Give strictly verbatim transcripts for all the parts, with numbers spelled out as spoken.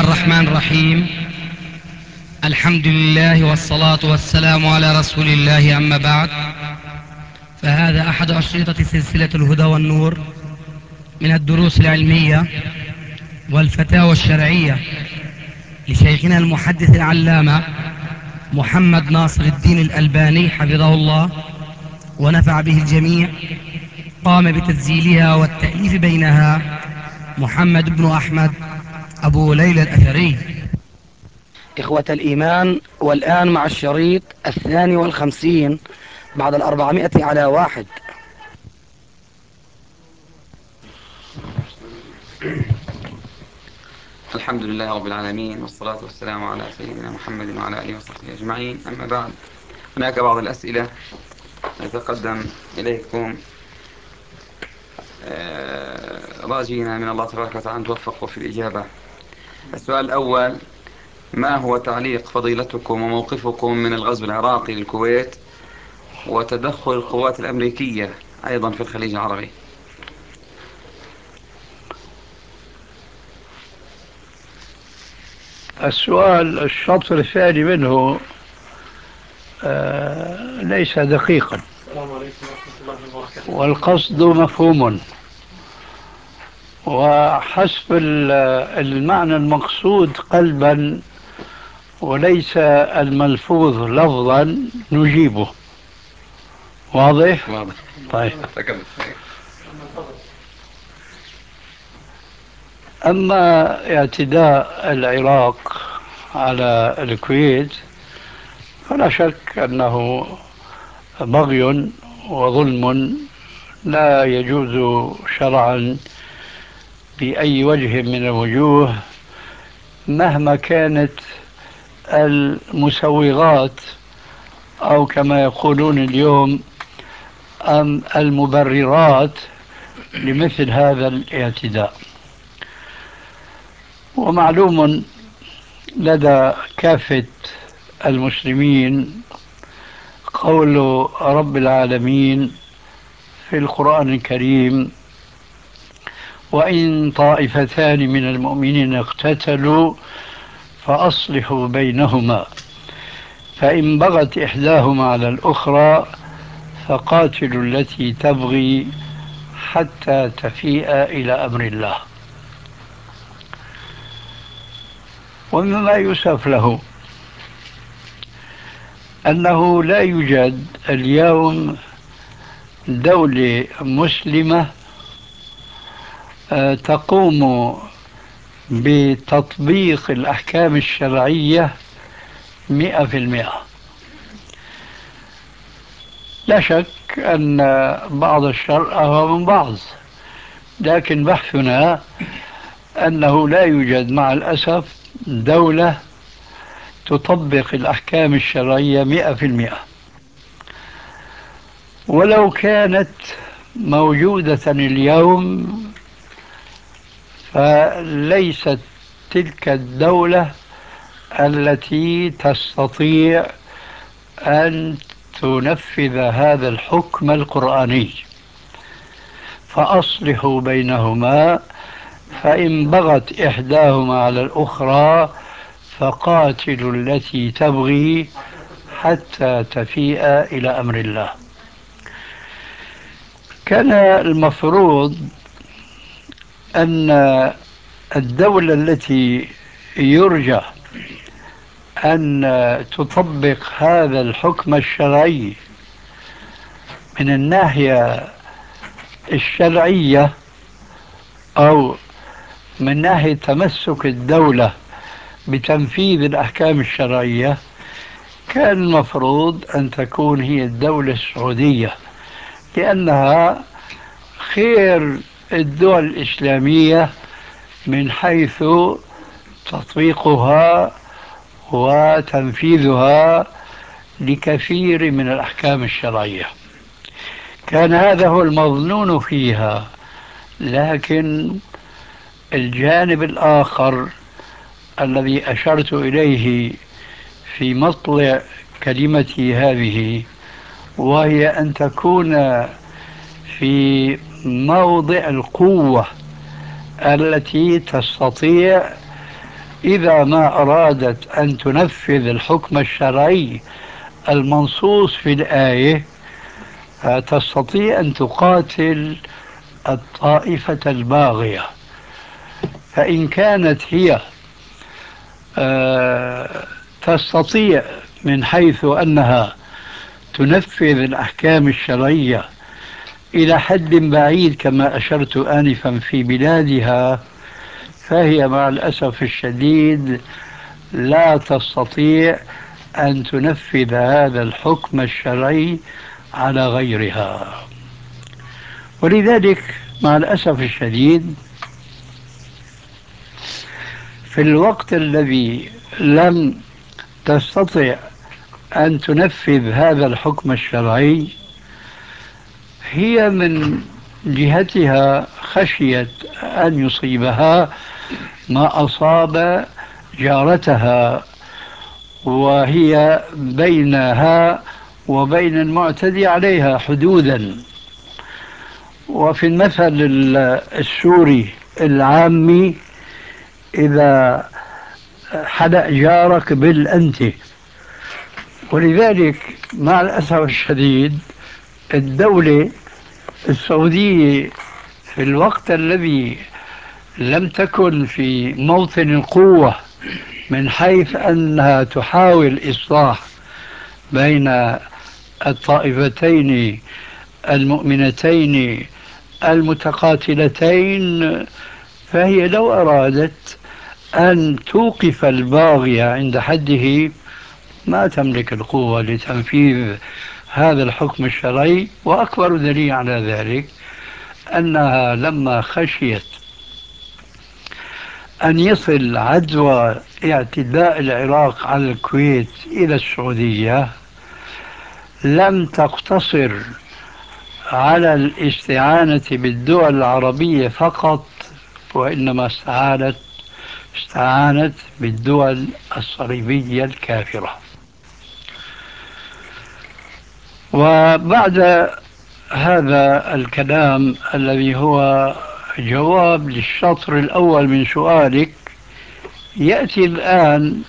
الرحمن الرحيم. الحمد لله والصلاة والسلام على رسول الله، أما بعد، فهذا أحد أشرطة سلسلة الهدى والنور من الدروس العلمية والفتاوى الشرعية لشيخنا المحدث العلامة محمد ناصر الدين الألباني حفظه الله ونفع به الجميع. قام بتسجيلها والتأليف بينها محمد بن أحمد أبو ليلى الأثري. إخوة الإيمان، والآن مع الشريط الثاني والخمسين بعد الأربعمائة على واحد. الحمد لله رب العالمين، والصلاة والسلام على سيدنا محمد وعلى آله وصحبه أجمعين، أما بعد. هناك بعض الأسئلة نتقدم إليكم راجينا من الله تبارك وتعالى أن توفقوا في الإجابة. السؤال الأول: ما هو تعليق فضيلتكم وموقفكم من الغزو العراقي للكويت وتدخل القوات الأمريكية أيضا في الخليج العربي؟ السؤال الشطر الثاني منه آه ليس دقيقا، والقصد مفهوم، وحسب المعنى المقصود قلبا وليس الملفوظ لفظا نجيبه. واضح؟ واضح. طيب. أما اعتداء العراق على الكويت فلا شك أنه بغي وظلم لا يجوز شرعا بأي وجه من الوجوه، مهما كانت المسوغات أو كما يقولون اليوم أم المبررات لمثل هذا الاعتداء. ومعلوم لدى كافة المسلمين قول رب العالمين في القرآن الكريم: وإن طائفتان من المؤمنين اقتتلوا فأصلحوا بينهما فإن بغت إحداهما على الأخرى فقاتلوا التي تبغي حتى تفيء إلى أمر الله. ومما يؤسف له أنه لا يوجد اليوم دولة مسلمة تقوم بتطبيق الأحكام الشرعية مئة في المئة. لا شك أن بعض الشر أهوى من بعض، لكن بحثنا أنه لا يوجد مع الأسف دولة تطبق الأحكام الشرعية مئة في المئة. ولو كانت موجودة اليوم فليست تلك الدولة التي تستطيع أن تنفذ هذا الحكم القرآني. فأصلحوا بينهما فإن بغت إحداهما على الأخرى فقاتلوا التي تبغي حتى تفيء إلى أمر الله. كان المفروض أن الدولة التي يرجى أن تطبق هذا الحكم الشرعي من الناحية الشرعية أو من ناحية تمسك الدولة بتنفيذ الأحكام الشرعية، كان المفروض أن تكون هي الدولة السعودية، لأنها خير الدول الإسلامية من حيث تطبيقها وتنفيذها لكثير من الأحكام الشرعية. كان هذا هو المظنون فيها. لكن الجانب الآخر الذي أشرت إليه في مطلع كلمتي هذه، وهي أن تكون في موضع القوة التي تستطيع إذا ما أرادت أن تنفذ الحكم الشرعي المنصوص في الآية تستطيع أن تقاتل الطائفة الباغية. فإن كانت هي آه، تستطيع من حيث أنها تنفذ الأحكام الشرعية إلى حد بعيد كما أشرت آنفا في بلادها، فهي مع الأسف الشديد لا تستطيع أن تنفذ هذا الحكم الشرعي على غيرها. ولذلك مع الأسف الشديد في الوقت الذي لم تستطع أن تنفذ هذا الحكم الشرعي، هي من جهتها خشيت أن يصيبها ما أصاب جارتها، وهي بينها وبين المعتدي عليها حدودا. وفي المثل السوري العامي إذا حدأ جارك بالأنت. ولذلك مع الأسف الشديد الدولة السعودية في الوقت الذي لم تكن في موطن القوة من حيث أنها تحاول إصلاح بين الطائفتين المؤمنتين المتقاتلتين، فهي لو أرادت أن توقف الباغي عند حده ما تملك القوة لتنفيذ هذا الحكم الشرعي. وأكبر دليل على ذلك أنها لما خشيت أن يصل عدوى اعتداء العراق على الكويت إلى السعودية لم تقتصر على الاستعانة بالدول العربية فقط، وإنما استعانت استعانت بالدول الصليبية الكافرة. وبعد هذا الكلام الذي هو جواب للشطر الأول من سؤالك، يأتي الآن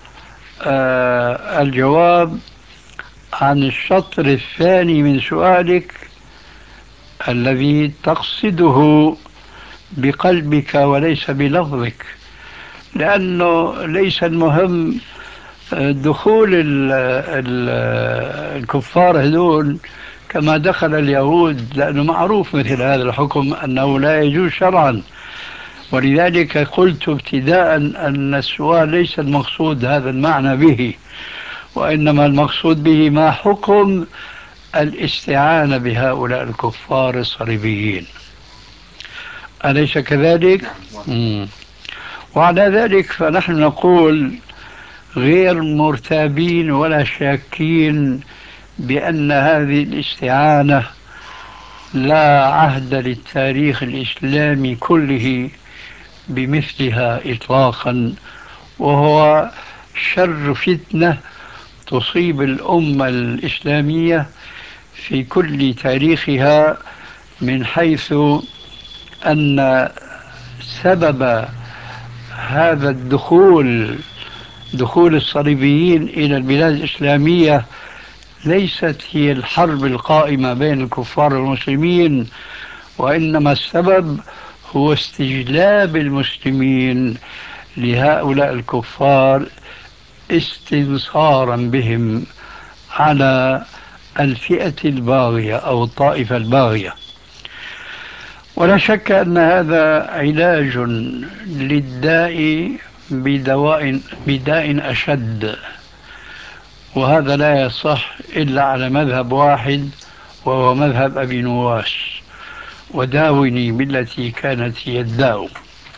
آه الجواب عن الشطر الثاني من سؤالك الذي تقصده بقلبك وليس بلفظك، لأنه ليس المهم دخول ال ال الكفار هذول كما دخل اليهود، لأنه معروف مثل هذا الحكم أنه لا يجوز شرعا. ولذلك قلت ابتداء أن السؤال ليس المقصود هذا المعنى به، وإنما المقصود به ما حكم الاستعانة بهؤلاء الكفار الصليبيين، أليس كذلك؟ مم. وعلى ذلك فنحن نقول غير مرتابين ولا شاكين بأن هذه الاستعانة لا عهد للتاريخ الإسلامي كله بمثلها إطلاقا، وهو شر فتنة تصيب الأمة الإسلامية في كل تاريخها، من حيث أن سبب هذا الدخول دخول الصليبيين إلى البلاد الإسلامية ليست هي الحرب القائمة بين الكفار والمسلمين، وإنما السبب هو استجلاب المسلمين لهؤلاء الكفار استنصارا بهم على الفئة الباغية أو الطائفة الباغية. ولا شك أن هذا علاج للداء بدواء بداء أشد، وهذا لا يصح إلا على مذهب واحد وهو مذهب أبي نواس، وداوني بالتي كانت هي الداء.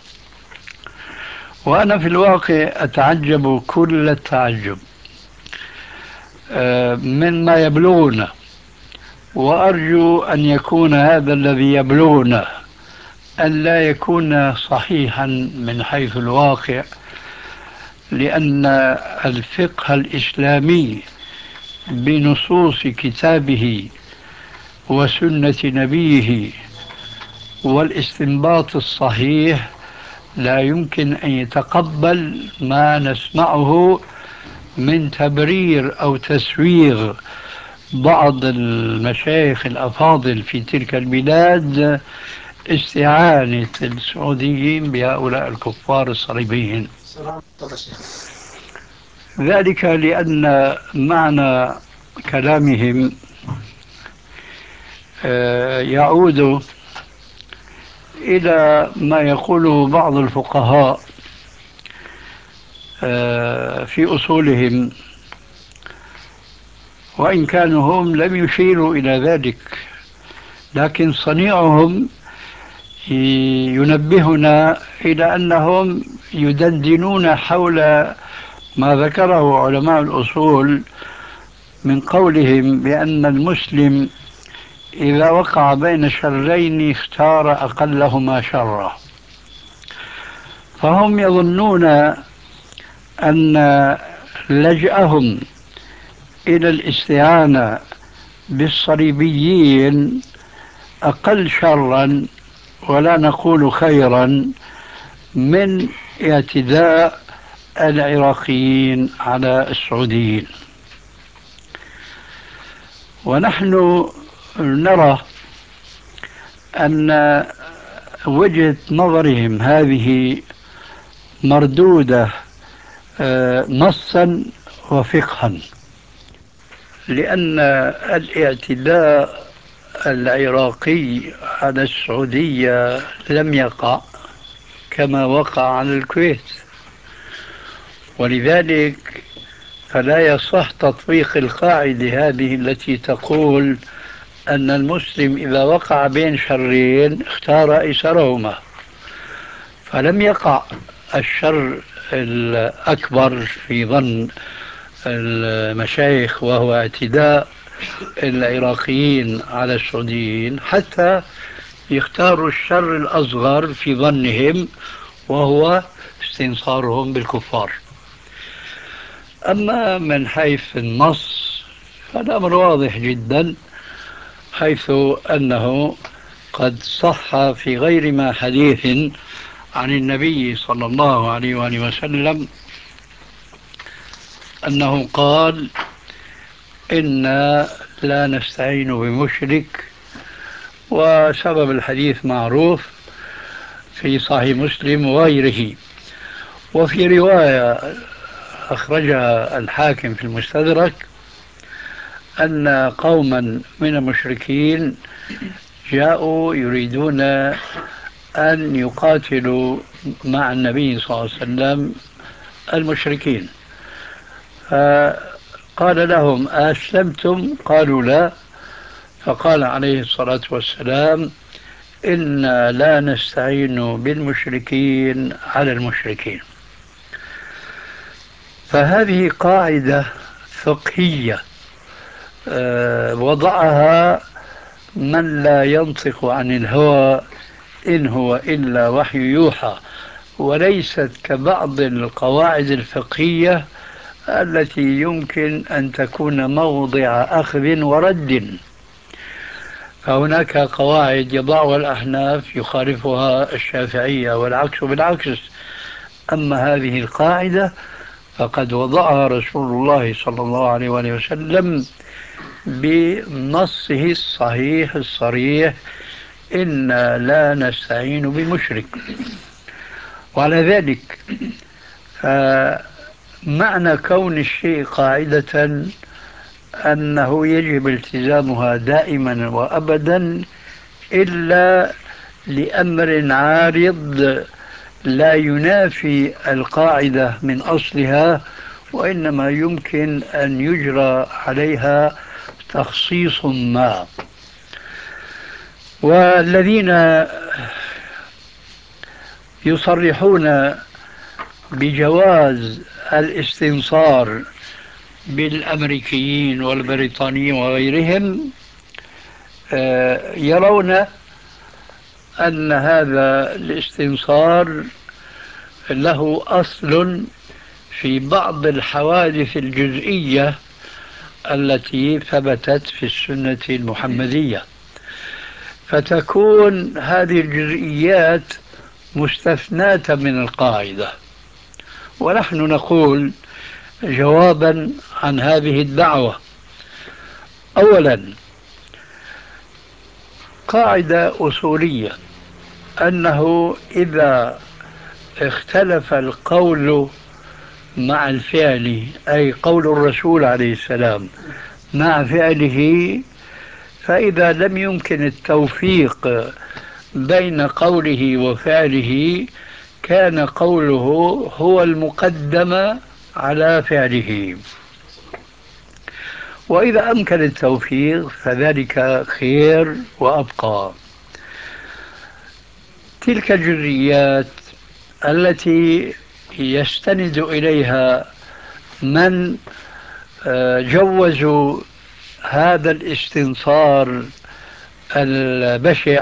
وأنا في الواقع أتعجب كل التعجب مما يبلغنا، وأرجو أن يكون هذا الذي يبلغنا أن لا يكون صحيحا من حيث الواقع، لأن الفقه الإسلامي بنصوص كتابه وسنة نبيه والاستنباط الصحيح لا يمكن أن يتقبل ما نسمعه من تبرير أو تسويغ بعض المشايخ الأفاضل في تلك البلاد استعانة السعوديين بهؤلاء الكفار الصليبيين. ذلك لأن معنى كلامهم يعود إلى ما يقوله بعض الفقهاء في أصولهم، وإن كانوا هم لم يشيروا إلى ذلك، لكن صنيعهم ينبهنا إلى أنهم يدندنون حول ما ذكره علماء الأصول من قولهم بأن المسلم إذا وقع بين شرين اختار أقلهما شرا. فهم يظنون أن لجأهم إلى الاستعانة بالصليبيين أقل شرا ولا نقول خيرا من اعتداء العراقيين على السعوديين. ونحن نرى أن وجهة نظرهم هذه مردودة نصا وفقها، لأن الاعتداء العراقي على السعودية لم يقع كما وقع على الكويت، ولذلك فلا يصح تطبيق القاعدة هذه التي تقول أن المسلم إذا وقع بين شرين اختار أيسرهما. فلم يقع الشر الأكبر في ظن المشايخ وهو اعتداء العراقيين على السعوديين، حتى يختاروا الشر الأصغر في ظنهم وهو استنصارهم بالكفار. أما من حيث النص فالأمر واضح جدا، حيث أنه قد صح في غير ما حديث عن النبي صلى الله عليه وآله وسلم أنه قال: إنا لا نستعين بمشرك. وسبب الحديث معروف في صحيح مسلم وغيره. وفي رواية أخرجها الحاكم في المستدرك أن قوما من المشركين جاءوا يريدون أن يقاتلوا مع النبي صلى الله عليه وسلم المشركين، فقال لهم: أسلمتم؟ قالوا: لا. فقال عليه الصلاة والسلام: إنا لا نستعين بالمشركين على المشركين. فهذه قاعدة فقهية وضعها من لا ينطق عن الهوى إن هو إلا وحي يوحى، وليست كبعض القواعد الفقهية التي يمكن أن تكون موضع أخذ ورد. فهناك قواعد يضعها الأحناف يخالفها الشافعية والعكس بالعكس. أما هذه القاعدة فقد وضعها رسول الله صلى الله عليه وآله وسلم بنصه الصحيح الصريح: إنا لا نستعين بمشرك. وعلى ذلك فمعنى كون الشيء قاعدة أنه يجب التزامها دائما وأبدا، إلا لأمر عارض لا ينافي القاعدة من أصلها، وإنما يمكن أن يجرى عليها تخصيص ما. والذين يصرحون بجواز الاستنصار بالأمريكيين والبريطانيين وغيرهم يرون أن هذا الاستنصار له أصل في بعض الحوادث الجزئية التي ثبتت في السنة المحمدية، فتكون هذه الجزئيات مستثناة من القاعدة. ونحن نقول جوابا عن هذه الدعوة: أولا، قاعدة أصولية أنه إذا اختلف القول مع الفعل، أي قول الرسول عليه السلام مع فعله، فإذا لم يمكن التوفيق بين قوله وفعله كان قوله هو المقدم على فعله، وإذا أمكن التوفيق فذلك خير وأبقى. تلك الجزئيات التي يستند إليها من جوزوا هذا الاستنصار البشع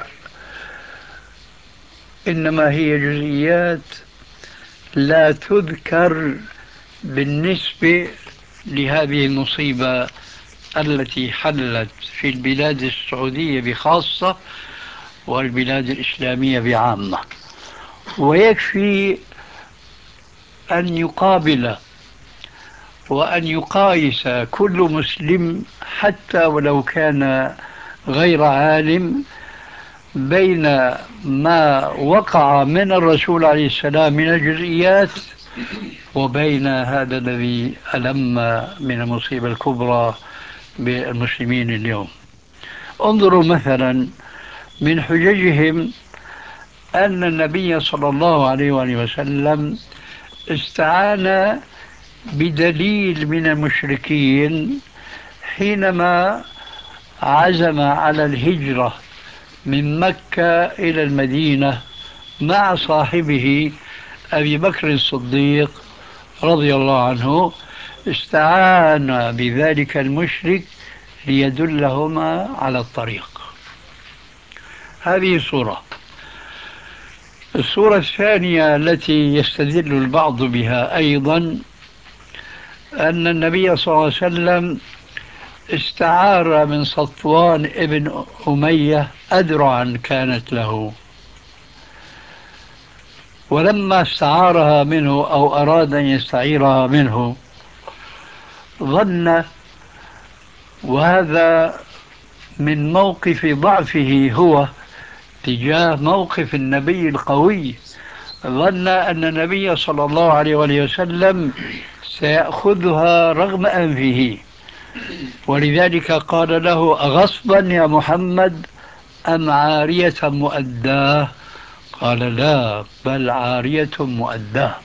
إنما هي جزئيات لا تذكر بالنسبة لهذه المصيبة التي حلت في البلاد السعودية بخاصة والبلاد الإسلامية بعامة. ويكفي أن يقابل وأن يقايس كل مسلم حتى ولو كان غير عالم بين ما وقع من الرسول عليه السلام من الجزئيات وبين هذا الذي ألم من المصيبة الكبرى بالمسلمين اليوم. انظروا مثلا من حججهم أن النبي صلى الله عليه وآله وسلم استعان بدليل من المشركين حينما عزم على الهجرة من مكة إلى المدينة مع صاحبه أبي بكر الصديق رضي الله عنه. استعان بذلك المشرك ليدلهما على الطريق. هذه صورة. الصورة الثانية التي يستدل البعض بها أيضا أن النبي صلى الله عليه وسلم استعار من صفوان ابن أمية أدرعا كانت له، ولما استعارها منه أو أراد أن يستعيرها منه ظن، وهذا من موقف ضعفه هو تجاه موقف النبي القوي، ظن أن النبي صلى الله عليه وآله وسلم سيأخذها رغم أنفه، ولذلك قال له: أغصبا يا محمد أم عارية مؤداه؟ قال: لا، بل عارية مؤداه.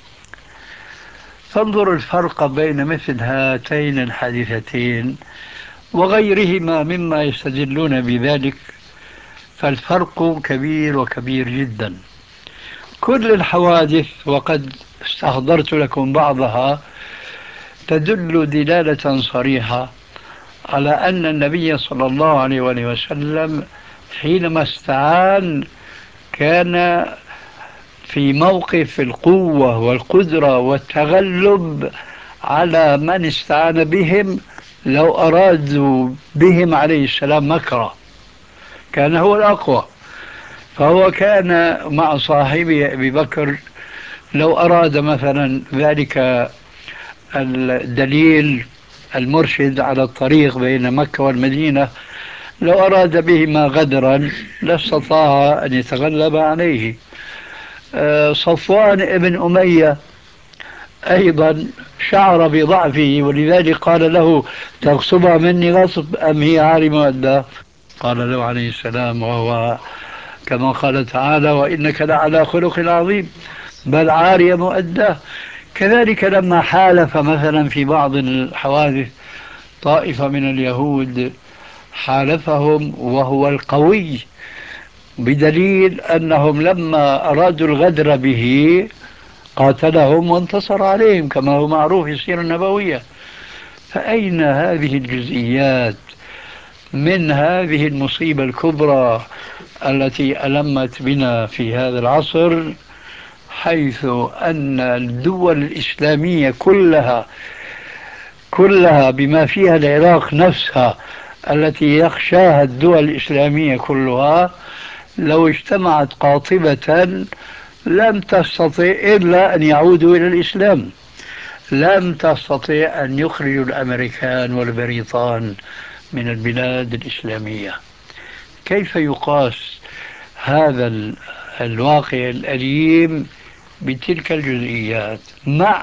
فانظر الفرق بين مثل هاتين الحادثتين وغيرهما مما يستدلون بذلك، فالفرق كبير وكبير جدا. كل الحوادث وقد استحضرت لكم بعضها تدل دلالة صريحة على أن النبي صلى الله عليه وسلم حينما استعان كان في موقف القوة والقدرة والتغلب على من استعان بهم. لو أرادوا بهم عليه السلام مكرا كان هو الأقوى، فهو كان مع صاحبه أبي بكر لو أراد مثلا ذلك الدليل المرشد على الطريق بين مكة والمدينة، لو أراد بهما غدرا لاستطاع أن يتغلب عليه. صفوان ابن أمية أيضا شعر بضعفه، ولذلك قال له: تغصبها مني غصب أم هي عاري مؤداه؟ قال له عليه السلام، وهو كما قال تعالى: وإنك لعلى خلق عظيم، بل عارية مؤداه. كذلك لما حالف مثلا في بعض الحوادث طائفة من اليهود حالفهم وهو القوي، بدليل أنهم لما أرادوا الغدر به قاتلهم وانتصر عليهم كما هو معروف في السيرة النبوية. فأين هذه الجزئيات من هذه المصيبة الكبرى التي ألمت بنا في هذا العصر، حيث أن الدول الإسلامية كلها كلها بما فيها العراق نفسها التي يخشاها الدول الإسلامية كلها، لو اجتمعت قاطبة لم تستطع إلا أن يعودوا إلى الإسلام، لم تستطع أن يخرجوا الأمريكان والبريطان من البلاد الإسلامية. كيف يقاس هذا ال- الواقع الأليم بتلك الجزئيات مع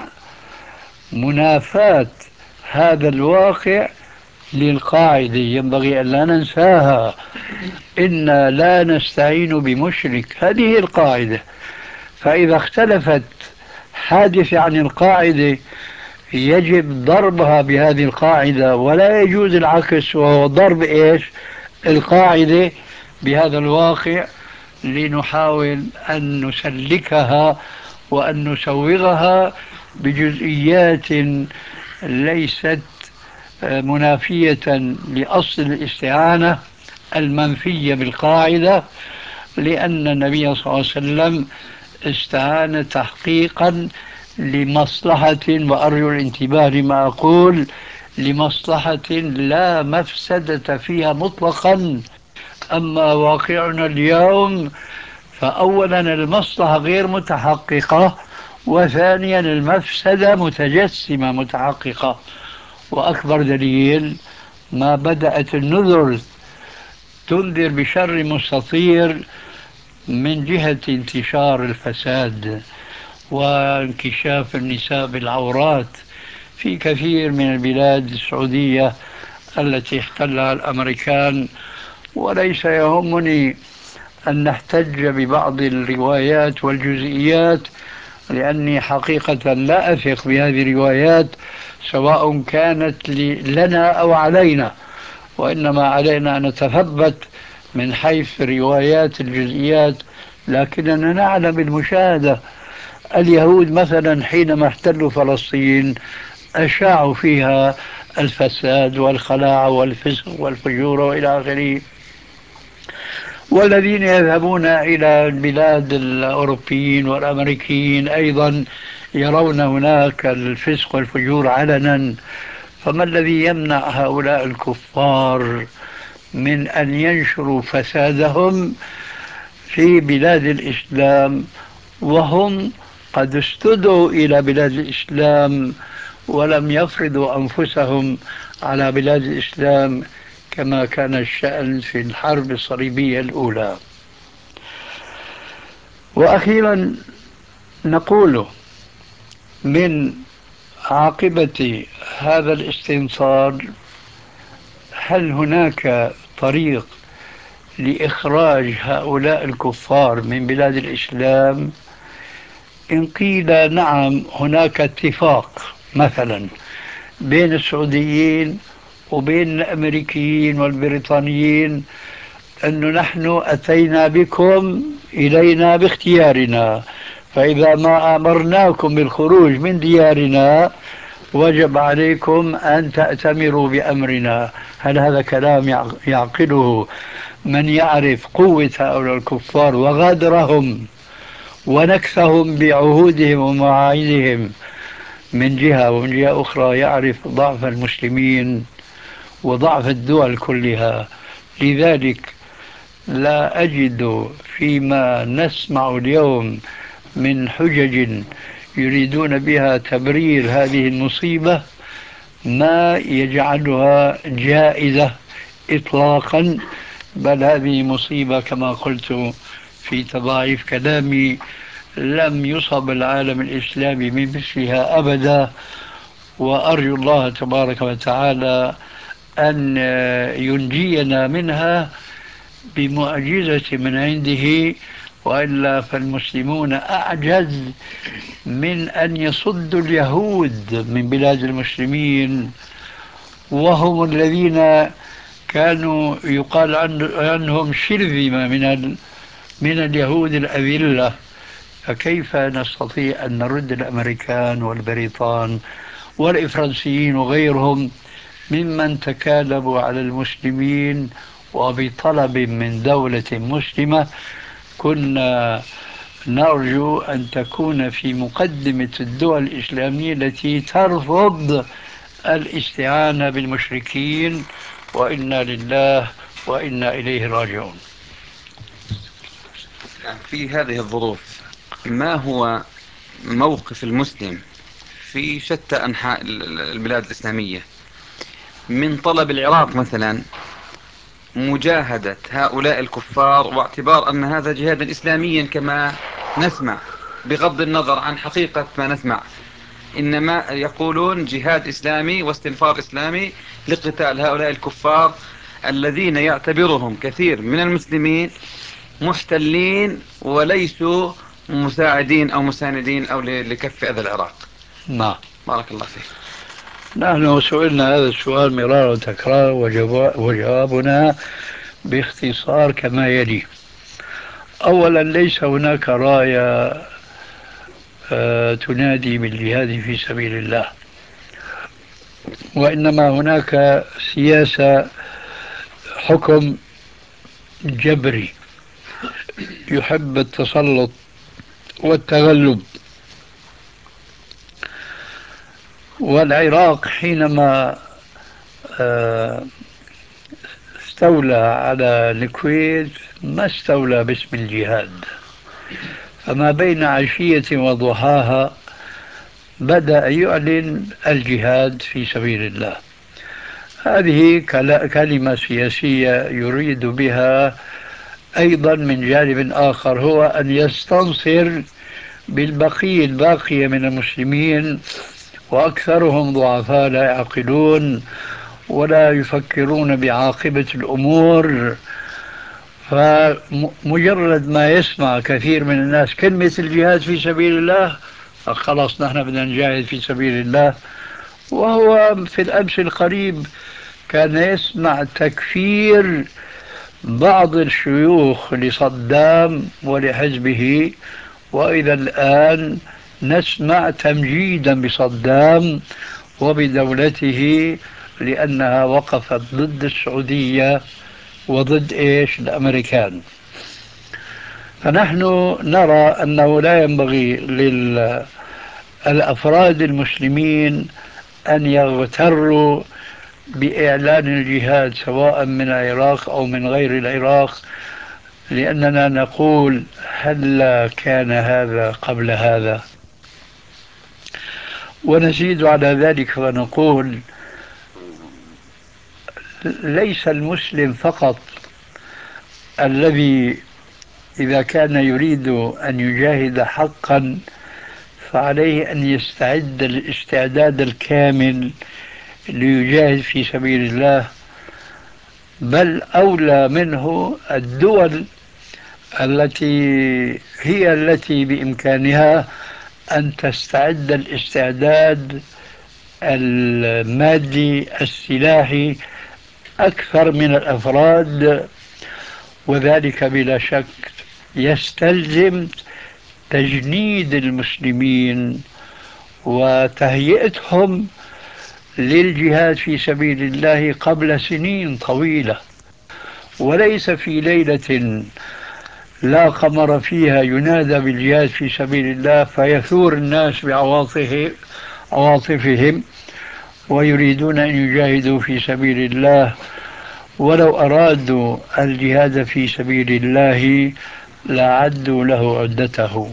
منافاة هذا الواقع للقاعدة ينبغي أن لا ننساها: إنا لا نستعين بمشرك. هذه القاعدة، فإذا اختلفت حادثة عن القاعدة يجب ضربها بهذه القاعدة، ولا يجوز العكس، وهو ضرب إيش؟ القاعدة بهذا الواقع، لنحاول أن نسلكها وأن نسوغها بجزئيات ليست منافية لأصل الاستعانة المنفية بالقاعدة، لأن النبي صلى الله عليه وسلم استعان تحقيقا لمصلحة، وأرجو الانتباه لما أقول، لمصلحة لا مفسدة فيها مطلقا. أما واقعنا اليوم فأولا المصلحة غير متحققة، وثانيا المفسدة متجسمة متحققة. وأكبر دليل ما بدأت النذر تنذر بشر مستطير من جهة انتشار الفساد وانكشاف النساء بالعورات في كثير من البلاد السعودية التي احتلها الأمريكان. وليس يهمني أن نحتج ببعض الروايات والجزئيات، لأني حقيقة لا أثق بهذه الروايات سواء كانت لنا أو علينا، وإنما علينا أن نتثبت من حيث روايات الجزئيات. لكننا نعلم بالمشاهدة اليهود مثلا حينما احتلوا فلسطين أشاعوا فيها الفساد والخلاعة والفسق والفجور وإلى آخره، والذين يذهبون إلى البلاد الأوروبيين والأمريكيين أيضا يرون هناك الفسق والفجور علنا. فما الذي يمنع هؤلاء الكفار من أن ينشروا فسادهم في بلاد الإسلام، وهم قد استدعوا إلى بلاد الإسلام ولم يفرضوا أنفسهم على بلاد الإسلام كما كان الشأن في الحرب الصليبية الأولى؟ وأخيرا نقول من عاقبة هذا الاستنصار: هل هناك طريق لإخراج هؤلاء الكفار من بلاد الإسلام؟ إن قيل نعم، هناك اتفاق مثلا بين السعوديين وبين الأمريكيين والبريطانيين أنه نحن أتينا بكم إلينا باختيارنا، فإذا ما أمرناكم بالخروج من ديارنا وجب عليكم أن تأتمروا بأمرنا. هل هذا كلام يعقله من يعرف قوة هؤلاء الكفار وغدرهم ونكثهم بعهودهم ومواعيدهم من جهة، ومن جهة أخرى يعرف ضعف المسلمين وضعف الدول كلها؟ لذلك لا أجد فيما نسمع اليوم من حجج يريدون بها تبرير هذه المصيبة ما يجعلها جائزة إطلاقا، بل هذه مصيبة كما قلت في تضاعيف كلامي لم يصب العالم الإسلامي بمثلها أبدا. وأرجو الله تبارك وتعالى أن ينجينا منها بمعجزة من عنده، وإلا فالمسلمون أعجز من أن يصدوا اليهود من بلاد المسلمين، وهم الذين كانوا يقال عنهم شرذمة من من اليهود الأذلة. فكيف نستطيع أن نرد الأمريكان والبريطان والإفرنسيين وغيرهم ممن تكالبوا على المسلمين وبطلب من دولة مسلمة؟ كنا نرجو أن تكون في مقدمة الدول الإسلامية التي ترفض الاستعانة بالمشركين، وإنا لله وإنا إليه راجعون. في هذه الظروف ما هو موقف المسلم في شتى أنحاء البلاد الإسلامية من طلب العراق مثلا مجاهدة هؤلاء الكفار، واعتبار أن هذا جهادا إسلاميا كما نسمع، بغض النظر عن حقيقة ما نسمع، إنما يقولون جهاد إسلامي واستنفار إسلامي لقتال هؤلاء الكفار الذين يعتبرهم كثير من المسلمين محتلين وليسوا مساعدين أو مساندين أو لكف أذى العراق. نعم. بارك الله فيك. نحن سئلنا هذا السؤال مرارا وتكرارا وجوا- وجوابنا باختصار كما يلي. أولا، ليس هناك راية آه، تنادي بالجهاد في سبيل الله، وإنما هناك سياسة حكم جبري يحب التسلط والتغلب. والعراق حينما آه، استولى على الكويت ما استولى باسم الجهاد، فما بين عشية وضحاها بدأ يعلن الجهاد في سبيل الله. هذه كلا- كلمة سياسية يريد بها أيضا من جانب آخر، هو أن يستنصر بالبقية الباقية من المسلمين، وأكثرهم ضعفاء لا يعقلون ولا يفكرون بعاقبة الأمور. فمجرد ما يسمع كثير من الناس كلمة الجهاد في سبيل الله، خلاص نحن بدنا نجاهد في سبيل الله. وهو في الأمس القريب كان يسمع تكفير بعض الشيوخ لصدام ولحزبه، وإلى الآن نسمع تمجيدا بصدام وبدولته لأنها وقفت ضد السعودية وضد إيش الأمريكان. فنحن نرى أنه لا ينبغي للأفراد المسلمين أن يغتروا بإعلان الجهاد سواء من العراق أو من غير العراق، لأننا نقول هل كان هذا قبل هذا؟ ونزيد على ذلك ونقول ليس المسلم فقط الذي إذا كان يريد أن يجاهد حقا فعليه أن يستعد الاستعداد الكامل ليجاهد في سبيل الله، بل أولى منه الدول التي هي التي بإمكانها أن تستعد الاستعداد المادي السلاحي أكثر من الأفراد. وذلك بلا شك يستلزم تجنيد المسلمين وتهيئتهم للجهاد في سبيل الله قبل سنين طويلة، وليس في ليلة لا قمر فيها ينادى بالجهاد في سبيل الله فيثور الناس بعواطفه عواطفهم ويريدون أن يجاهدوا في سبيل الله، ولو أرادوا الجهاد في سبيل الله لعدوا له عدته.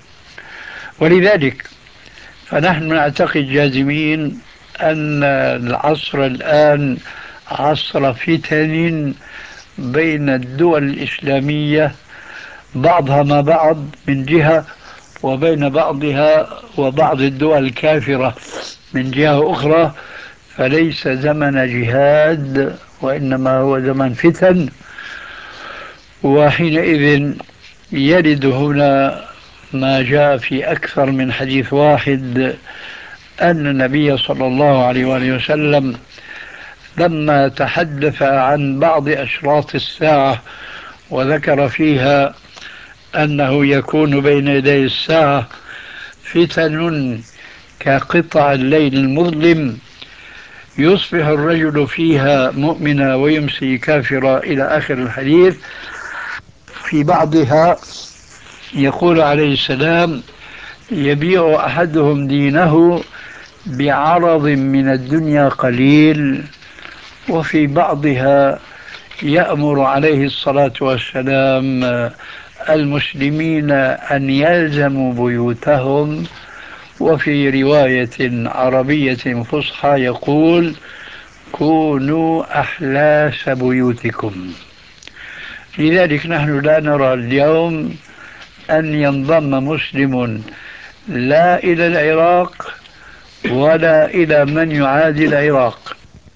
ولذلك فنحن نعتقد جازمين أن العصر الآن عصر فتن بين الدول الإسلامية بعضها مع بعض من جهة، وبين بعضها وبعض الدول الكافرة من جهة أخرى. فليس زمن جهاد وإنما هو زمن فتن. وحينئذ يرد هنا ما جاء في أكثر من حديث واحد أن النبي صلى الله عليه وآله وسلم لما تحدث عن بعض أشراط الساعة وذكر فيها أنه يكون بين يدي الساعة فتن كقطع الليل المظلم يصبح الرجل فيها مؤمنا ويمسي كافرا إلى آخر الحديث. في بعضها يقول عليه السلام يبيع أحدهم دينه بعرض من الدنيا قليل. وفي بعضها يأمر عليه الصلاة والسلام المسلمين أن يلزموا بيوتهم. وفي رواية عربية فصحى يقول: كونوا أحلاس بيوتكم. لذلك نحن لا نرى اليوم أن ينضم مسلم لا إلى العراق ولا إلى من يعادي العراق.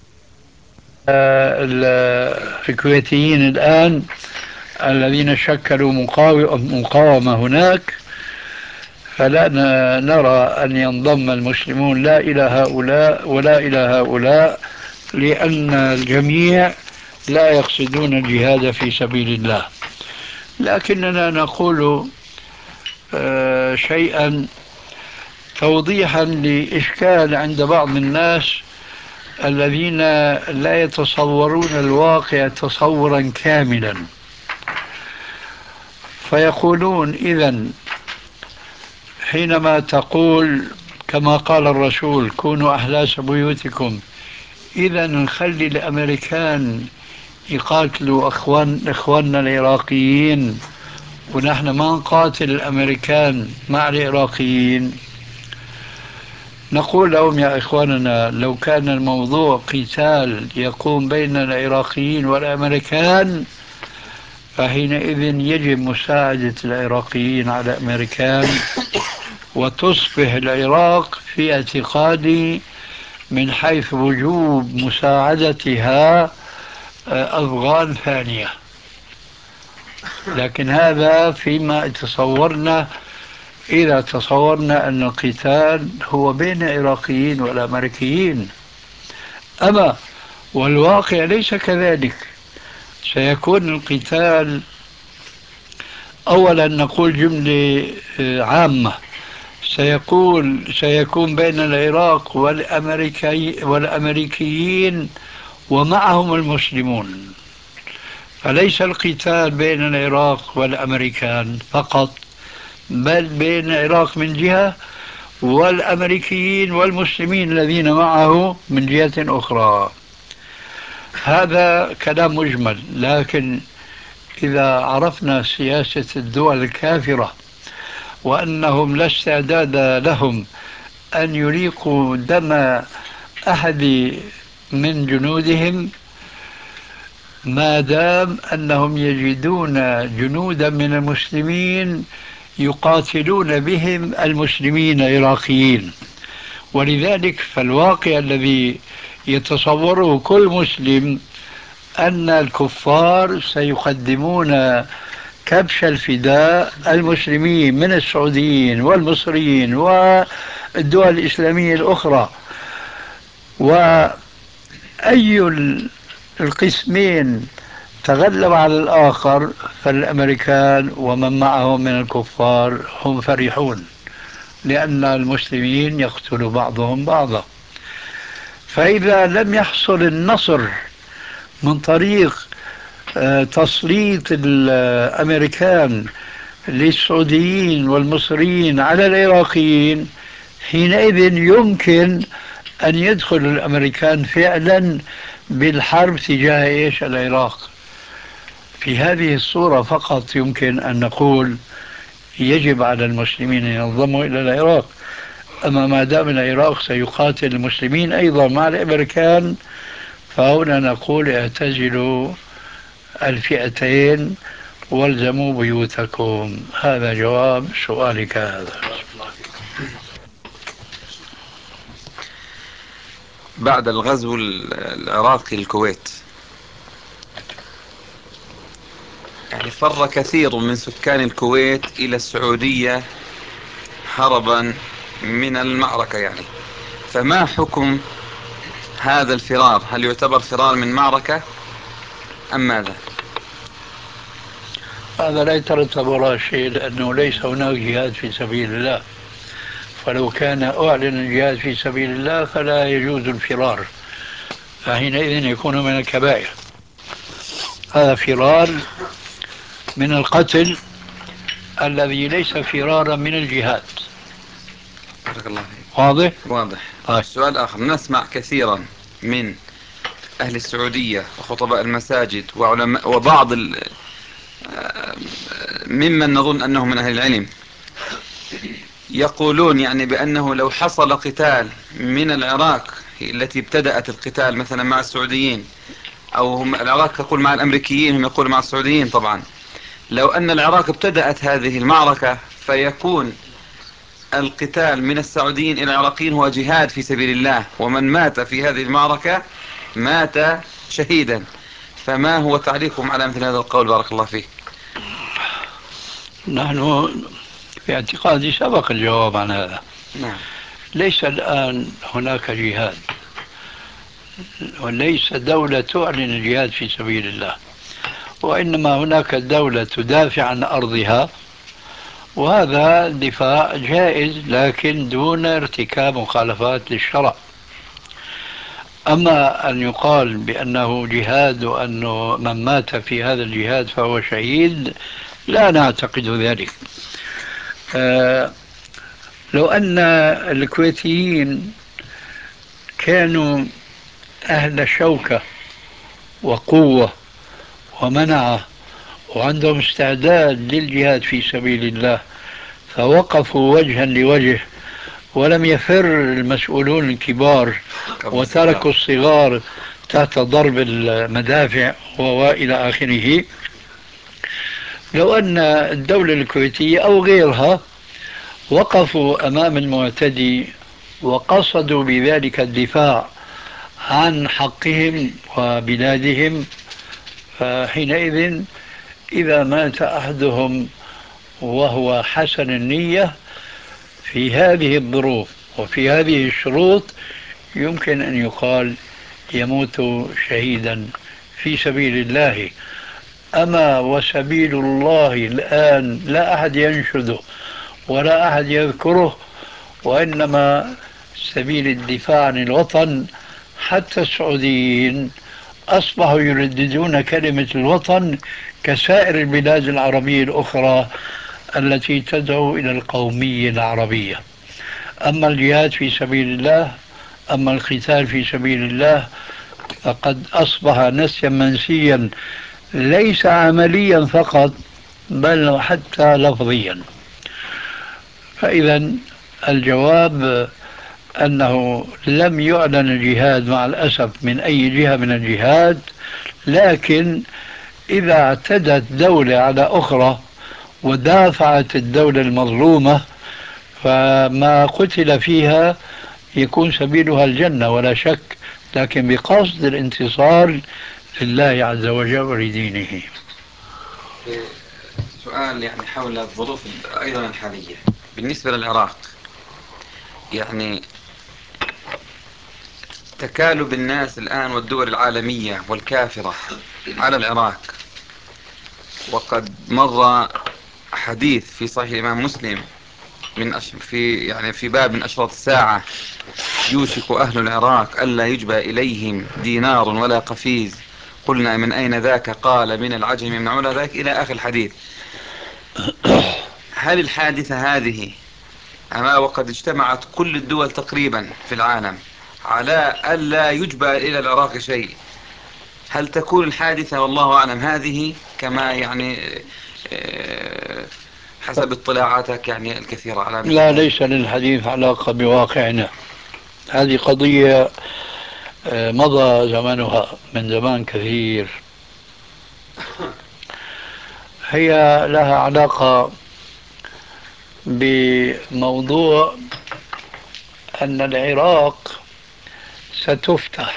الكويتيين الآن الذين شكلوا مقاومة هناك، فلا نرى أن ينضم المسلمون لا إلى هؤلاء ولا إلى هؤلاء، لأن الجميع لا يقصدون الجهاد في سبيل الله. لكننا نقول شيئا توضيحا لإشكال عند بعض الناس الذين لا يتصورون الواقع تصورا كاملا، فيقولون: إذن حينما تقول كما قال الرسول كونوا أحلاس بيوتكم، إذن نخلي الأمريكان يقاتلوا أخوان إخواننا العراقيين ونحن ما نقاتل الأمريكان مع العراقيين؟ نقول لهم: يا إخواننا، لو كان الموضوع قتال يقوم بين العراقيين والأمريكان فحينئذ يجب مساعدة العراقيين على الأمريكان، وتصبح العراق في اعتقادي من حيث وجوب مساعدتها أفغان ثانية. لكن هذا فيما تصورنا، إذا تصورنا أن القتال هو بين العراقيين والأمريكيين. أما والواقع ليس كذلك. سيكون القتال، أولا نقول جملة عامة، سيقول سيكون بين العراق والأمريكي والأمريكيين ومعهم المسلمون، فليس القتال بين العراق والأمريكان فقط، بل بين العراق من جهة والأمريكيين والمسلمين الذين معه من جهة أخرى. هذا كلام مجمل، لكن إذا عرفنا سياسة الدول الكافرة وأنهم لا استعداد لهم أن يريقوا دم أحد من جنودهم ما دام أنهم يجدون جنودا من المسلمين يقاتلون بهم المسلمين العراقيين. ولذلك فالواقع الذي يتصوره كل مسلم أن الكفار سيقدمون كبش الفداء المسلمين من السعوديين والمصريين والدول الإسلامية الأخرى، وأي القسمين تغلب على الآخر فالأمريكان ومن معهم من الكفار هم فرحون، لأن المسلمين يقتل بعضهم بعضا. فإذا لم يحصل النصر من طريق تسليط الأمريكان للسعوديين والمصريين على العراقيين، حينئذ يمكن أن يدخل الأمريكان فعلا بالحرب تجاه إيش؟ العراق. في هذه الصورة فقط يمكن أن نقول يجب على المسلمين أن ينضموا إلى العراق. أما ما دام العراق سيقاتل المسلمين أيضا مع الأمريكان، فهنا نقول: اعتزلوا الفئتين والزموا بيوتكم. هذا جواب سؤالك هذا. بعد الغزو العراقي الكويت، يعني فر كثير من سكان الكويت إلى السعودية هربا من المعركة، يعني فما حكم هذا الفرار؟ هل يعتبر فرار من معركة أم ماذا؟ هذا لا يترتب وراء شيء، لأنه ليس هناك جهاد في سبيل الله. فلو كان أعلن الجهاد في سبيل الله فلا يجوز الفرار، فحينئذ يكون من الكبائر. هذا فرار من القتل الذي ليس فرارا من الجهاد. بارك الله فيك. واضح؟ واضح. آه. سؤال آخر، نسمع كثيرا من أهل السعودية وخطباء المساجد وعلماء وبعض ممن نظن أنه من أهل العلم يقولون يعني بأنه لو حصل قتال من العراق التي ابتدأت القتال مثلا مع السعوديين، أو هم العراق تقول مع الأمريكيين، هم يقول مع السعوديين طبعا، لو أن العراق ابتدأت هذه المعركة فيكون القتال من السعوديين إلى العراقيين هو جهاد في سبيل الله، ومن مات في هذه المعركة مات شهيدا. فما هو تعليقكم على مثل هذا القول؟ بارك الله فيك. نحن في اعتقادي سبق الجواب عن هذا. نعم. ليس الآن هناك جهاد، وليس دولة تعلن الجهاد في سبيل الله، وإنما هناك دولة تدافع عن أرضها، وهذا دفاع جائز لكن دون ارتكاب مخالفات للشرع. أما أن يقال بأنه جهاد وأنه من مات في هذا الجهاد فهو شهيد، لا نعتقد ذلك. آه لو أن الكويتيين كانوا أهل شوكة وقوة ومنعة وعندهم استعداد للجهاد في سبيل الله، فوقفوا وجها لوجه ولم يفر المسؤولون الكبار وتركوا الصغار تحت ضرب المدافع وإلى آخره، لو أن الدولة الكويتية أو غيرها وقفوا أمام المعتدي وقصدوا بذلك الدفاع عن حقهم وبلادهم، فحينئذ إذا مات أحدهم وهو حسن النية في هذه الظروف وفي هذه الشروط يمكن أن يقال يموت شهيدا في سبيل الله. أما وسبيل الله الآن لا أحد ينشده ولا أحد يذكره، وإنما سبيل الدفاع عن الوطن. حتى السعوديين أصبحوا يرددون كلمة الوطن كسائر البلاد العربية الأخرى التي تدعو إلى القومية العربية. أما الجهاد في سبيل الله، أما القتال في سبيل الله، فقد أصبح نسيا منسيا، ليس عمليا فقط بل حتى لفظيا. فإذا الجواب أنه لم يعلن الجهاد مع الأسف من أي جهة من الجهات، لكن إذا اعتدت دولة على أخرى ودافعت الدولة المظلومة فما قتل فيها يكون سبيلها الجنة ولا شك، لكن بقصد الانتصار لله عز وجل ولدينه. سؤال يعني حول الظروف أيضا الحالية بالنسبة للعراق، يعني تكالب الناس الآن والدول العالمية والكافرة على العراق، وقد مر حديث في صحيح الإمام مسلم من أش... في يعني في باب من أشراط الساعة: يوشك أهل العراق ألا يجبى إليهم دينار ولا قفيز، قلنا من أين ذاك؟ قال من العجم يمنعون ذاك، إلى آخر الحديث. هل الحادثة هذه أما وقد اجتمعت كل الدول تقريبا في العالم على ألا يجبى إلى العراق شيء، هل تكون الحادثة والله أعلم هذه كما يعني حسب اطلاعاتك يعني الكثيرة على مثل لا، هذا؟ ليس للحديث علاقة بواقعنا. هذه قضية مضى زمنها من زمان كثير. هي لها علاقة بموضوع أن العراق ستفتح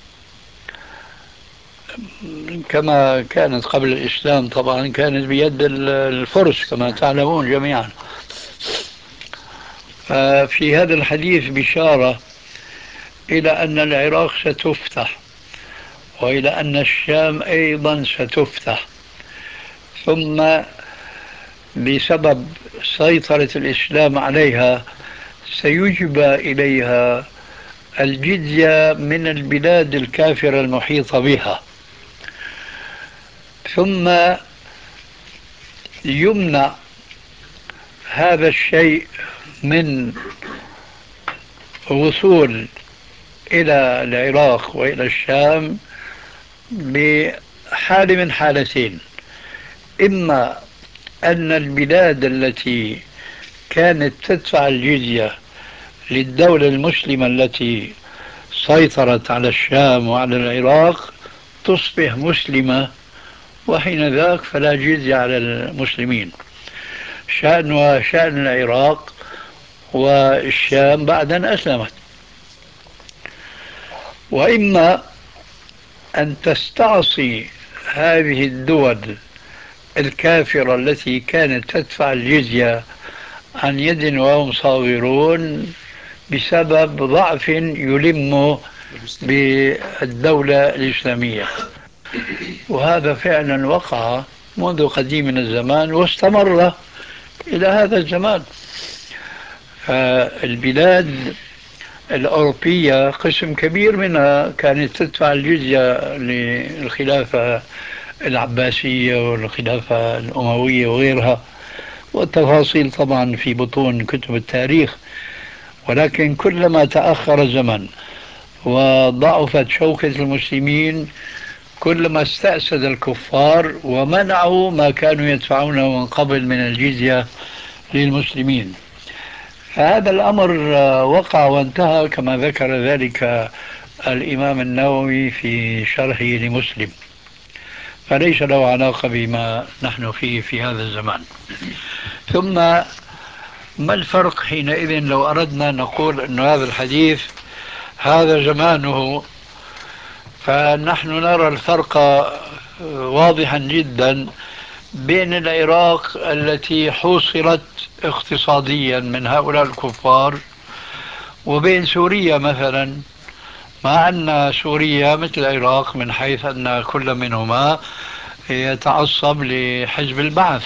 كما كانت قبل الإسلام، طبعا كانت بيد الفرس كما تعلمون جميعا. ففي هذا الحديث بشارة إلى أن العراق ستفتح، وإلى أن الشام أيضا ستفتح، ثم بسبب سيطرة الإسلام عليها سيجبى إليها الجزية من البلاد الكافرة المحيطة بها، ثم يمنع هذا الشيء من وصول إلى العراق وإلى الشام بحال من حالتين: إما أن البلاد التي كانت تدفع الجزية للدولة المسلمة التي سيطرت على الشام وعلى العراق تصبح مسلمة، وحين ذاك فلا جزية على المسلمين. شأنها شأن العراق والشام بعد أن أسلمت. وإما أن تستعصي هذه الدول الكافرة التي كانت تدفع الجزية عن يد وهم صاغرون بسبب ضعف يلم بالدولة الإسلامية، وهذا فعلا وقع منذ قديم من الزمان واستمر إلى هذا الزمان. فالبلاد الأوروبية قسم كبير منها كانت تدفع الجزية للخلافة العباسية والخلافة الأموية وغيرها، والتفاصيل طبعا في بطون كتب التاريخ. ولكن كلما تأخر الزمن وضعفت شوكة المسلمين كلما استأسد الكفار ومنعوا ما كانوا يدفعونه من قبل من الجزية للمسلمين. فهذا الأمر وقع وانتهى كما ذكر ذلك الإمام النووي في شرحه لمسلم، فليس له علاقة بما نحن فيه في هذا الزمان. ثم ما الفرق حينئذ لو أردنا نقول أن هذا الحديث هذا زمانه؟ فنحن نرى الفرق واضحا جدا بين العراق التي حوصرت اقتصاديا من هؤلاء الكفار وبين سوريا مثلا، مع أن سوريا مثل العراق من حيث أن كل منهما يتعصب لحزب البعث،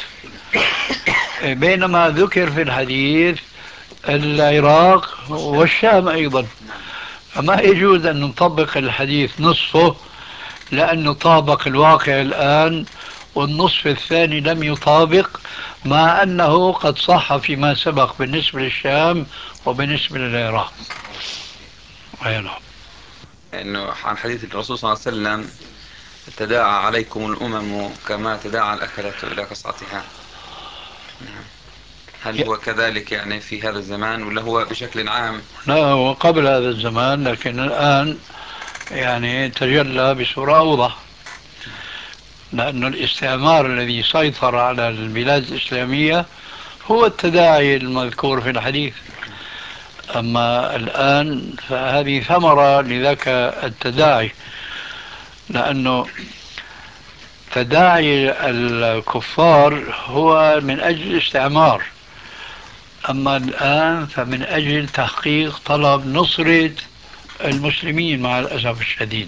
بينما ذكر في الحديث العراق والشام أيضا. فما يجوز أن نطبق الحديث نصفه لأنه طابق الواقع الآن، والنصف الثاني لم يطابق، مع أنه قد صح فيما سبق بالنسبة للشام وبالنسبة للعراق. أي نعم. أنه عن حديث الرسول صلى الله عليه وسلم: تداعى عليكم الأمم كما تداعى الأكلة إلى قصعتها. نعم. هل هو كذلك يعني في هذا الزمان ولا هو بشكل عام؟ لا، هو قبل هذا الزمان، لكن الآن يعني تجلى بصورة أوضح، لأن الاستعمار الذي سيطر على البلاد الإسلامية هو التداعي المذكور في الحديث. أما الآن فهذه ثمرة لذاك التداعي، لأنه تداعي الكفار هو من أجل الاستعمار، أما الآن فمن أجل تحقيق طلب نصرة المسلمين مع الأسف الشديد.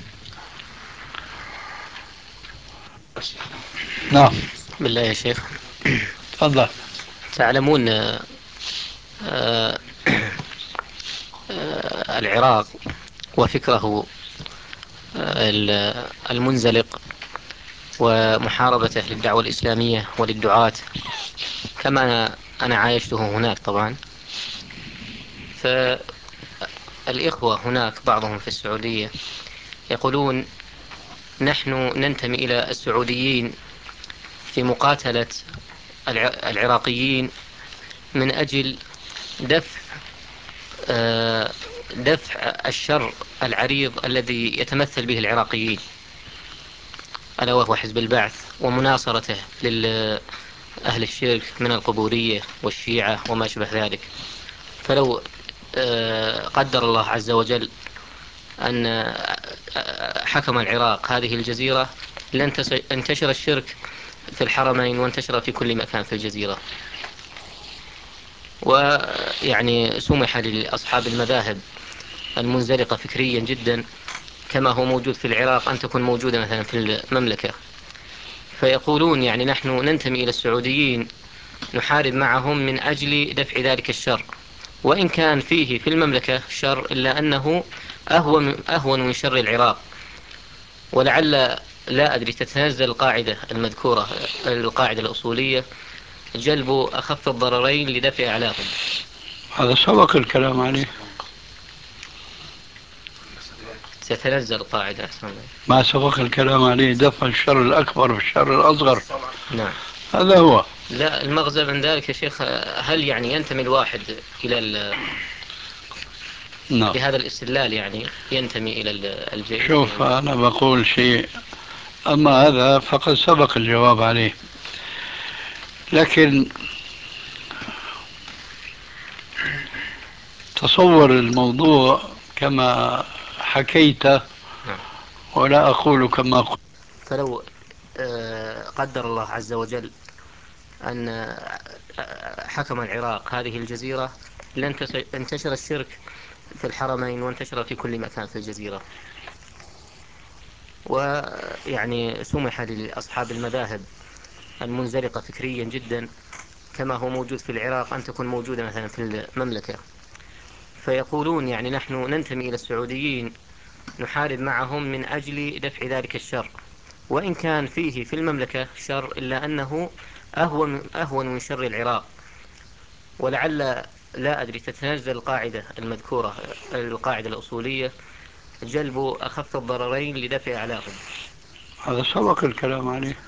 نعم. بالله يا شيخ. تفضل. تعلمون آه، آه، العراق وفكره آه، المنزلق ومحاربته للدعوة الإسلامية وللدعاة، كما أنا, أنا عايشته هناك طبعا. فالإخوة هناك بعضهم في السعودية يقولون نحن ننتمي إلى السعوديين في مقاتلة العراقيين من أجل دفع دفع الشر العريض الذي يتمثل به العراقيين، ألا وهو حزب البعث ومناصرته لأهل الشرك من القبورية والشيعة وما شبه ذلك. فلو قدر الله عز وجل أن حكم العراق هذه الجزيرة لانتشر الشرك في الحرمين وانتشر في كل مكان في الجزيرة. ويعني سمح لأصحاب المذاهب المنزلقة فكريا جدا كما هو موجود في العراق أن تكون موجودة مثلا في المملكة. فيقولون يعني نحن ننتمي إلى السعوديين نحارب معهم من أجل دفع ذلك الشر، وإن كان فيه في المملكة شر إلا أنه أهون, أهون من شر العراق. ولعل لا أدري تتنزل القاعدة المذكورة، القاعدة الأصولية جلب أخف الضررين لدفع أعلاهم. هذا سبق الكلام عليه. ستنزل القاعدة. ما سبق الكلام عليه دفع الشر الأكبر بالشر الأصغر. نعم. هذا هو. لا، المغزى من ذلك يا شيخ، هل يعني ينتمي الواحد إلى ال... نعم. بهذا الاستدلال يعني ينتمي إلى ال- الجيش شوف، يعني؟ أنا بقول شيء، أما هذا فقد سبق الجواب عليه. لكن تصور الموضوع كما حكيت، نعم. ولا أقول كما قلت. فلو آه، قدر الله عز وجل أن آه، حكم العراق هذه الجزيرة، لانتشر الشرك في الحرمين وانتشر في كل مكان في الجزيرة، ويعني سمح لأصحاب المذاهب المنزلقة فكريا جدا كما هو موجود في العراق أن تكون موجودة مثلا في المملكة، فيقولون يعني نحن ننتمي إلى السعوديين، نحارب معهم من أجل دفع ذلك الشر، وإن كان فيه في المملكة شر إلا أنه أهون, أهون من شر العراق. ولعل، لا أدري، تتنزل القاعدة المذكورة، القاعدة الأصولية، جلب أخف الضررين لدفع أعلاهم. هذا سبق الكلام عليه.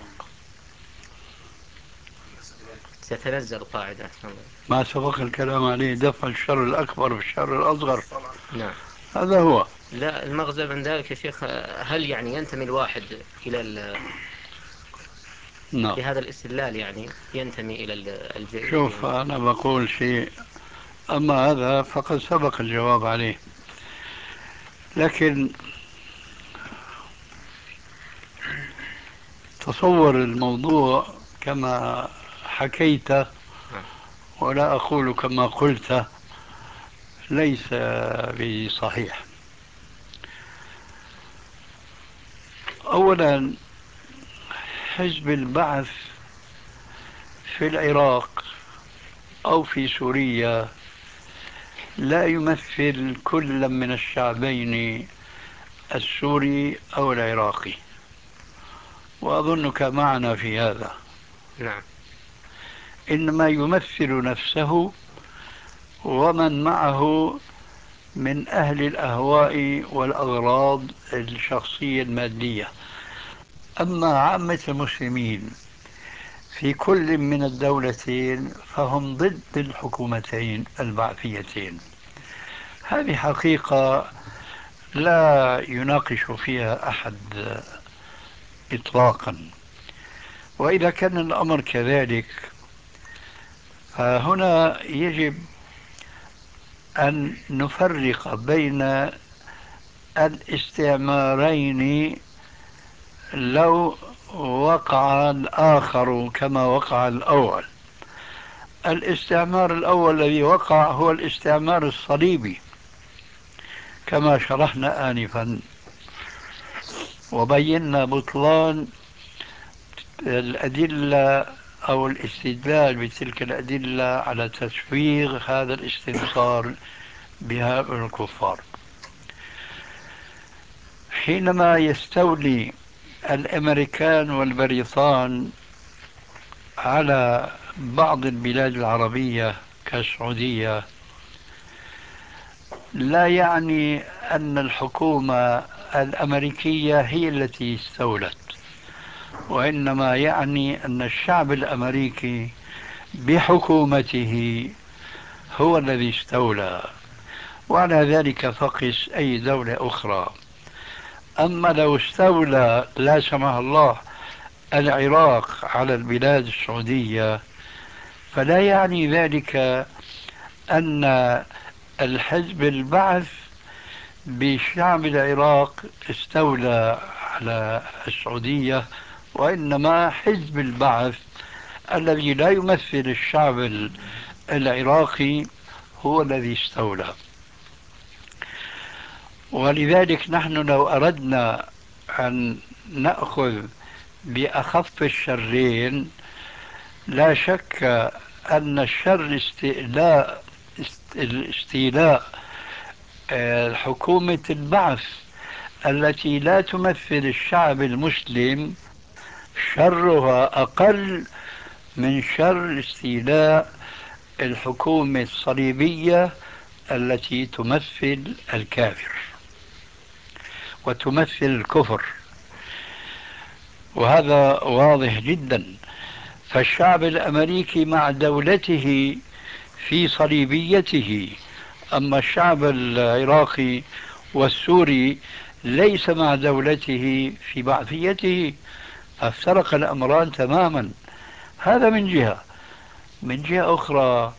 تتنزل القاعدة. ما سبق الكلام عليه دفع الشر الأكبر بالشر الأصغر. نعم. هذا هو. لا، المغزى من ذلك يا شيخ، هل يعني ينتمي الواحد إلى ال... نعم. بهذا الاستدلال يعني ينتمي إلى الجيش شوف، يعني؟ أنا بقول شيء، أما هذا فقد سبق الجواب عليه. لكن تصور الموضوع كما حكيت، نعم. ولا أقول كما قلت، ليس بصحيح. أولا، حزب البعث في العراق أو في سوريا لا يمثل كلا من الشعبين السوري أو العراقي، وأظنك معنا في هذا. نعم. إنما يمثل نفسه ومن معه من أهل الأهواء والأغراض الشخصية المادية. أما عامة المسلمين في كل من الدولتين فهم ضد الحكومتين البعثيتين. هذه حقيقة لا يناقش فيها أحد إطلاقا. وإذا كان الأمر كذلك فهنا يجب أن نفرق بين الاستعمارين لو وقع الآخر كما وقع الأول. الاستعمار الأول الذي وقع هو الاستعمار الصليبي كما شرحنا آنفا، وبينا بطلان الأدلة أو الاستدلال بتلك الأدلة على تسويغ هذا الاستنصار بهؤلاء الكفار. حينما يستولي الأمريكان والبريطان على بعض البلاد العربية كالسعودية، لا يعني أن الحكومة الأمريكية هي التي استولت، وإنما يعني أن الشعب الأمريكي بحكومته هو الذي استولى. وعلى ذلك فقس أي دولة أخرى. أما لو استولى لا سمح الله العراق على البلاد السعودية، فلا يعني ذلك أن الحزب البعث بشعب العراق استولى على السعودية، وإنما حزب البعث الذي لا يمثل الشعب العراقي هو الذي استولى. ولذلك نحن لو أردنا أن نأخذ بأخف الشرين، لا شك أن الشر استيلاء استيلاء آه، حكومة البعث التي لا تمثل الشعب المسلم شرها أقل من شر استيلاء الحكومة الصليبية التي تمثل الكافر وتمثل الكفر، وهذا واضح جدا. فالشعب الأمريكي مع دولته في صليبيته، أما الشعب العراقي والسوري ليس مع دولته في بعثيته، فافترق الأمران تماما. هذا من جهة. من جهة أخرى،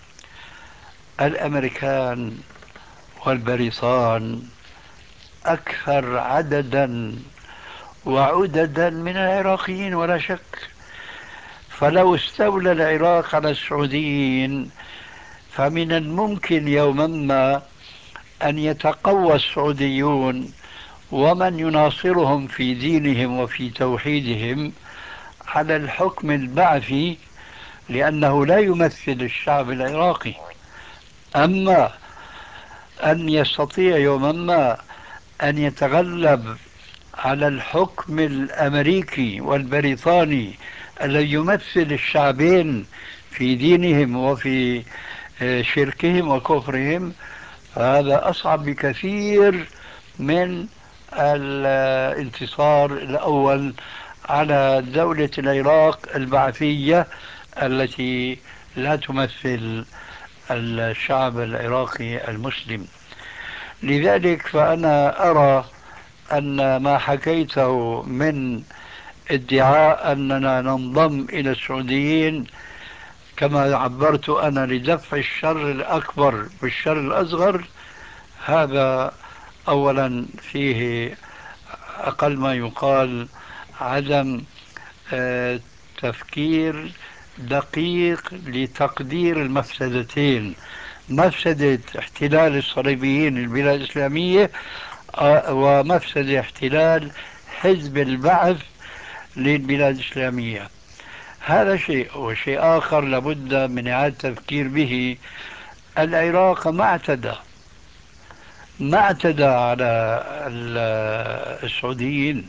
الأمريكان والبريطان أكثر عددا وعددا من العراقيين ولا شك. فلو استولى العراق على السعوديين فمن الممكن يوما ما أن يتقوى السعوديون ومن يناصرهم في دينهم وفي توحيدهم على الحكم البعثي، لأنه لا يمثل الشعب العراقي. أما أن يستطيع يوما ما أن يتغلب على الحكم الأمريكي والبريطاني الذي يمثل الشعبين في دينهم وفي شركهم وكفرهم، هذا أصعب بكثير من الانتصار الأول على دولة العراق البعثية التي لا تمثل الشعب العراقي المسلم. لذلك فأنا أرى أن ما حكيته من ادعاء أننا ننضم إلى السعوديين كما عبرت أنا لدفع الشر الأكبر بالشر الأصغر، هذا أولا فيه أقل ما يقال عدم آه، تفكير دقيق لتقدير المفسدتين: مفسدة احتلال الصليبيين البلاد الإسلامية، آه، ومفسدة احتلال حزب البعث للبلاد الإسلامية. هذا شيء. وشيء آخر لابد من إعادة التفكير به: العراق ما اعتدى ما اعتدى على السعوديين،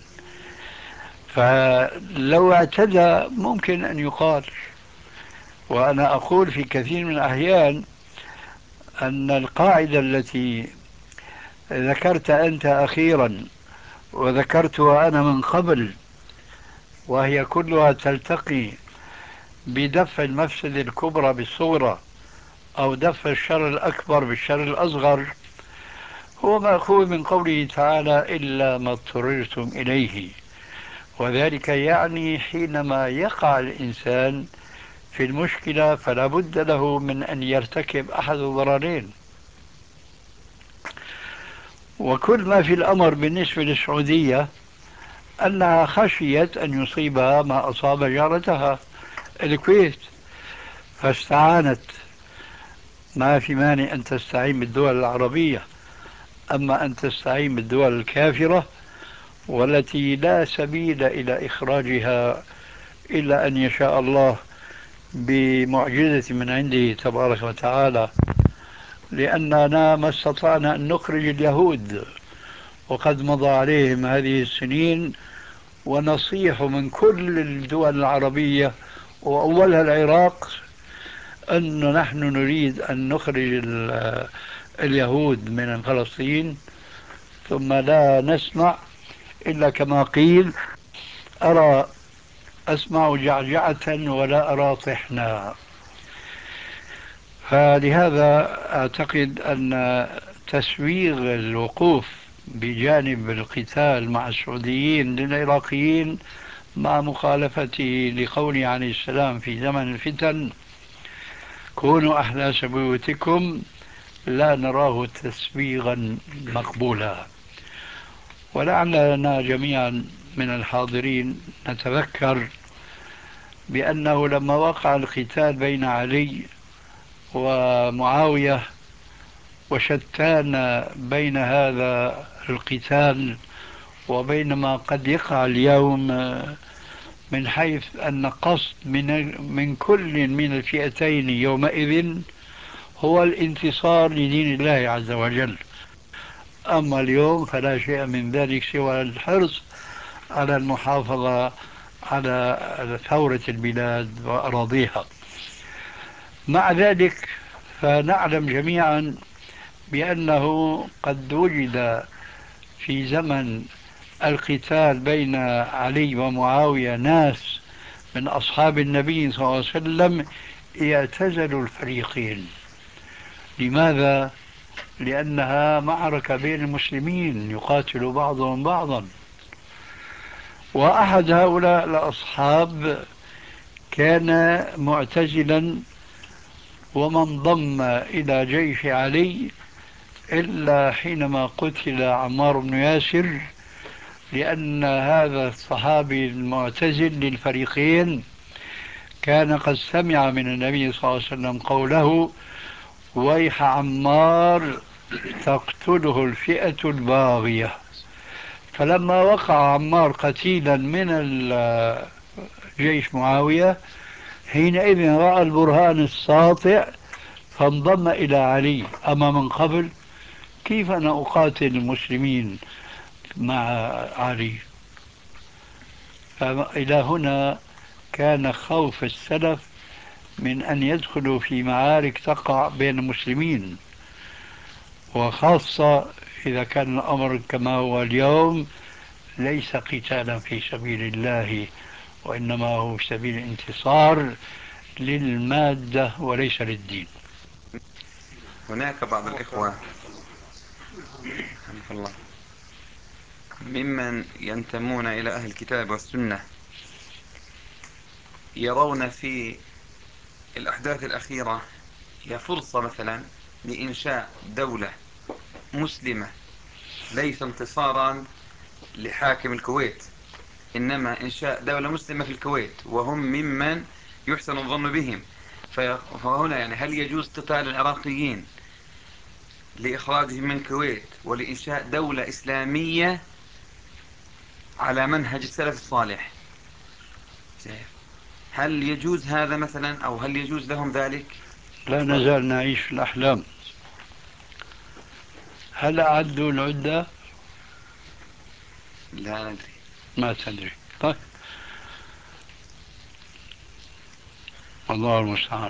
فلو اعتدى ممكن أن يقال. وأنا أقول في كثير من الأحيان أن القاعدة التي ذكرت أنت أخيرا وذكرتها أنا من قبل، وهي كلها تلتقي بدفع المفسدة الكبرى بالصغرى أو دفع الشر الأكبر بالشر الأصغر، هو مأخوذ من قوله تعالى: إلا ما اضطررتم إليه. وذلك يعني حينما يقع الإنسان في المشكلة فلا بد له من أن يرتكب أحد الضررين. وكل ما في الأمر بالنسبة للسعودية أنها خشيت أن يصيبها ما أصاب جارتها الكويت، فاستعانت. ما في مانع أن تستعين بالدول العربية، أما أن تستعين بالدول الكافرة والتي لا سبيل إلى إخراجها إلا أن يشاء الله بمعجزة من عنده تبارك وتعالى. لأننا ما استطعنا أن نخرج اليهود وقد مضى عليهم هذه السنين، ونصيح من كل الدول العربية وأولها العراق أن نحن نريد أن نخرج اليهود من فلسطين، ثم لا نسمع إلا كما قيل: أرى أسمع جعجعة ولا أرى طحنا. فلهذا أعتقد أن تسويغ الوقوف بجانب القتال مع السعوديين للعراقيين مع مخالفته لقوله عليه السلام في زمن الفتن: كونوا أحداث بيوتكم، لا نراه تسويغا مقبولا. ولعلنا جميعا من الحاضرين نتذكر بأنه لما وقع القتال بين علي ومعاوية وشتان بين هذا القتال وبين ما قد يقع اليوم، من حيث أن قصد من, من كل من الفئتين يومئذ هو الانتصار لدين الله عز وجل. أما اليوم فلا شيء من ذلك سوى الحرص على المحافظة على ثورة البلاد وأراضيها. مع ذلك فنعلم جميعا بأنه قد وجد في زمن القتال بين علي ومعاوية ناس من أصحاب النبي صلى الله عليه وسلم اعتزلوا الفريقين. لماذا؟ لأنها معركة بين المسلمين يقاتل بعضهم بعضا. وأحد هؤلاء الأصحاب كان معتزلا وما انضم إلى جيش علي إلا حينما قتل عمار بن ياسر، لأن هذا الصحابي المعتزل للفريقين كان قد سمع من النبي صلى الله عليه وسلم قوله: ويح عمار تقتله الفئة الباغية. فلما وقع عمار قتيلا من جيش معاوية حينئذ رأى البرهان الساطع فانضم إلى علي. أما من قبل كيف أنا أقاتل المسلمين مع علي؟ فإلى هنا كان خوف السلف من أن يدخلوا في معارك تقع بين المسلمين، وخاصة إذا كان الأمر كما هو اليوم ليس قتالا في سبيل الله، وإنما هو سبيل انتصار للمادة وليس للدين. هناك بعض الإخوة حفظ الله ممن ينتمون إلى أهل الكتاب والسنة يرون في الأحداث الأخيرة هي فرصة مثلا لإنشاء دولة مسلمة، ليس انتصارا لحاكم الكويت، إنما إنشاء دولة مسلمة في الكويت، وهم ممن يحسن الظن بهم. فهنا يعني هل يجوز قتال العراقيين لإخراجهم من الكويت ولإنشاء دولة إسلامية على منهج السلف الصالح؟ هل يجوز هذا مثلا، أو هل يجوز لهم ذلك؟ لا نزال نعيش في الأحلام. هل أعدوا العدة؟ لا ندري. ما تدري. طيب، الله المستعان.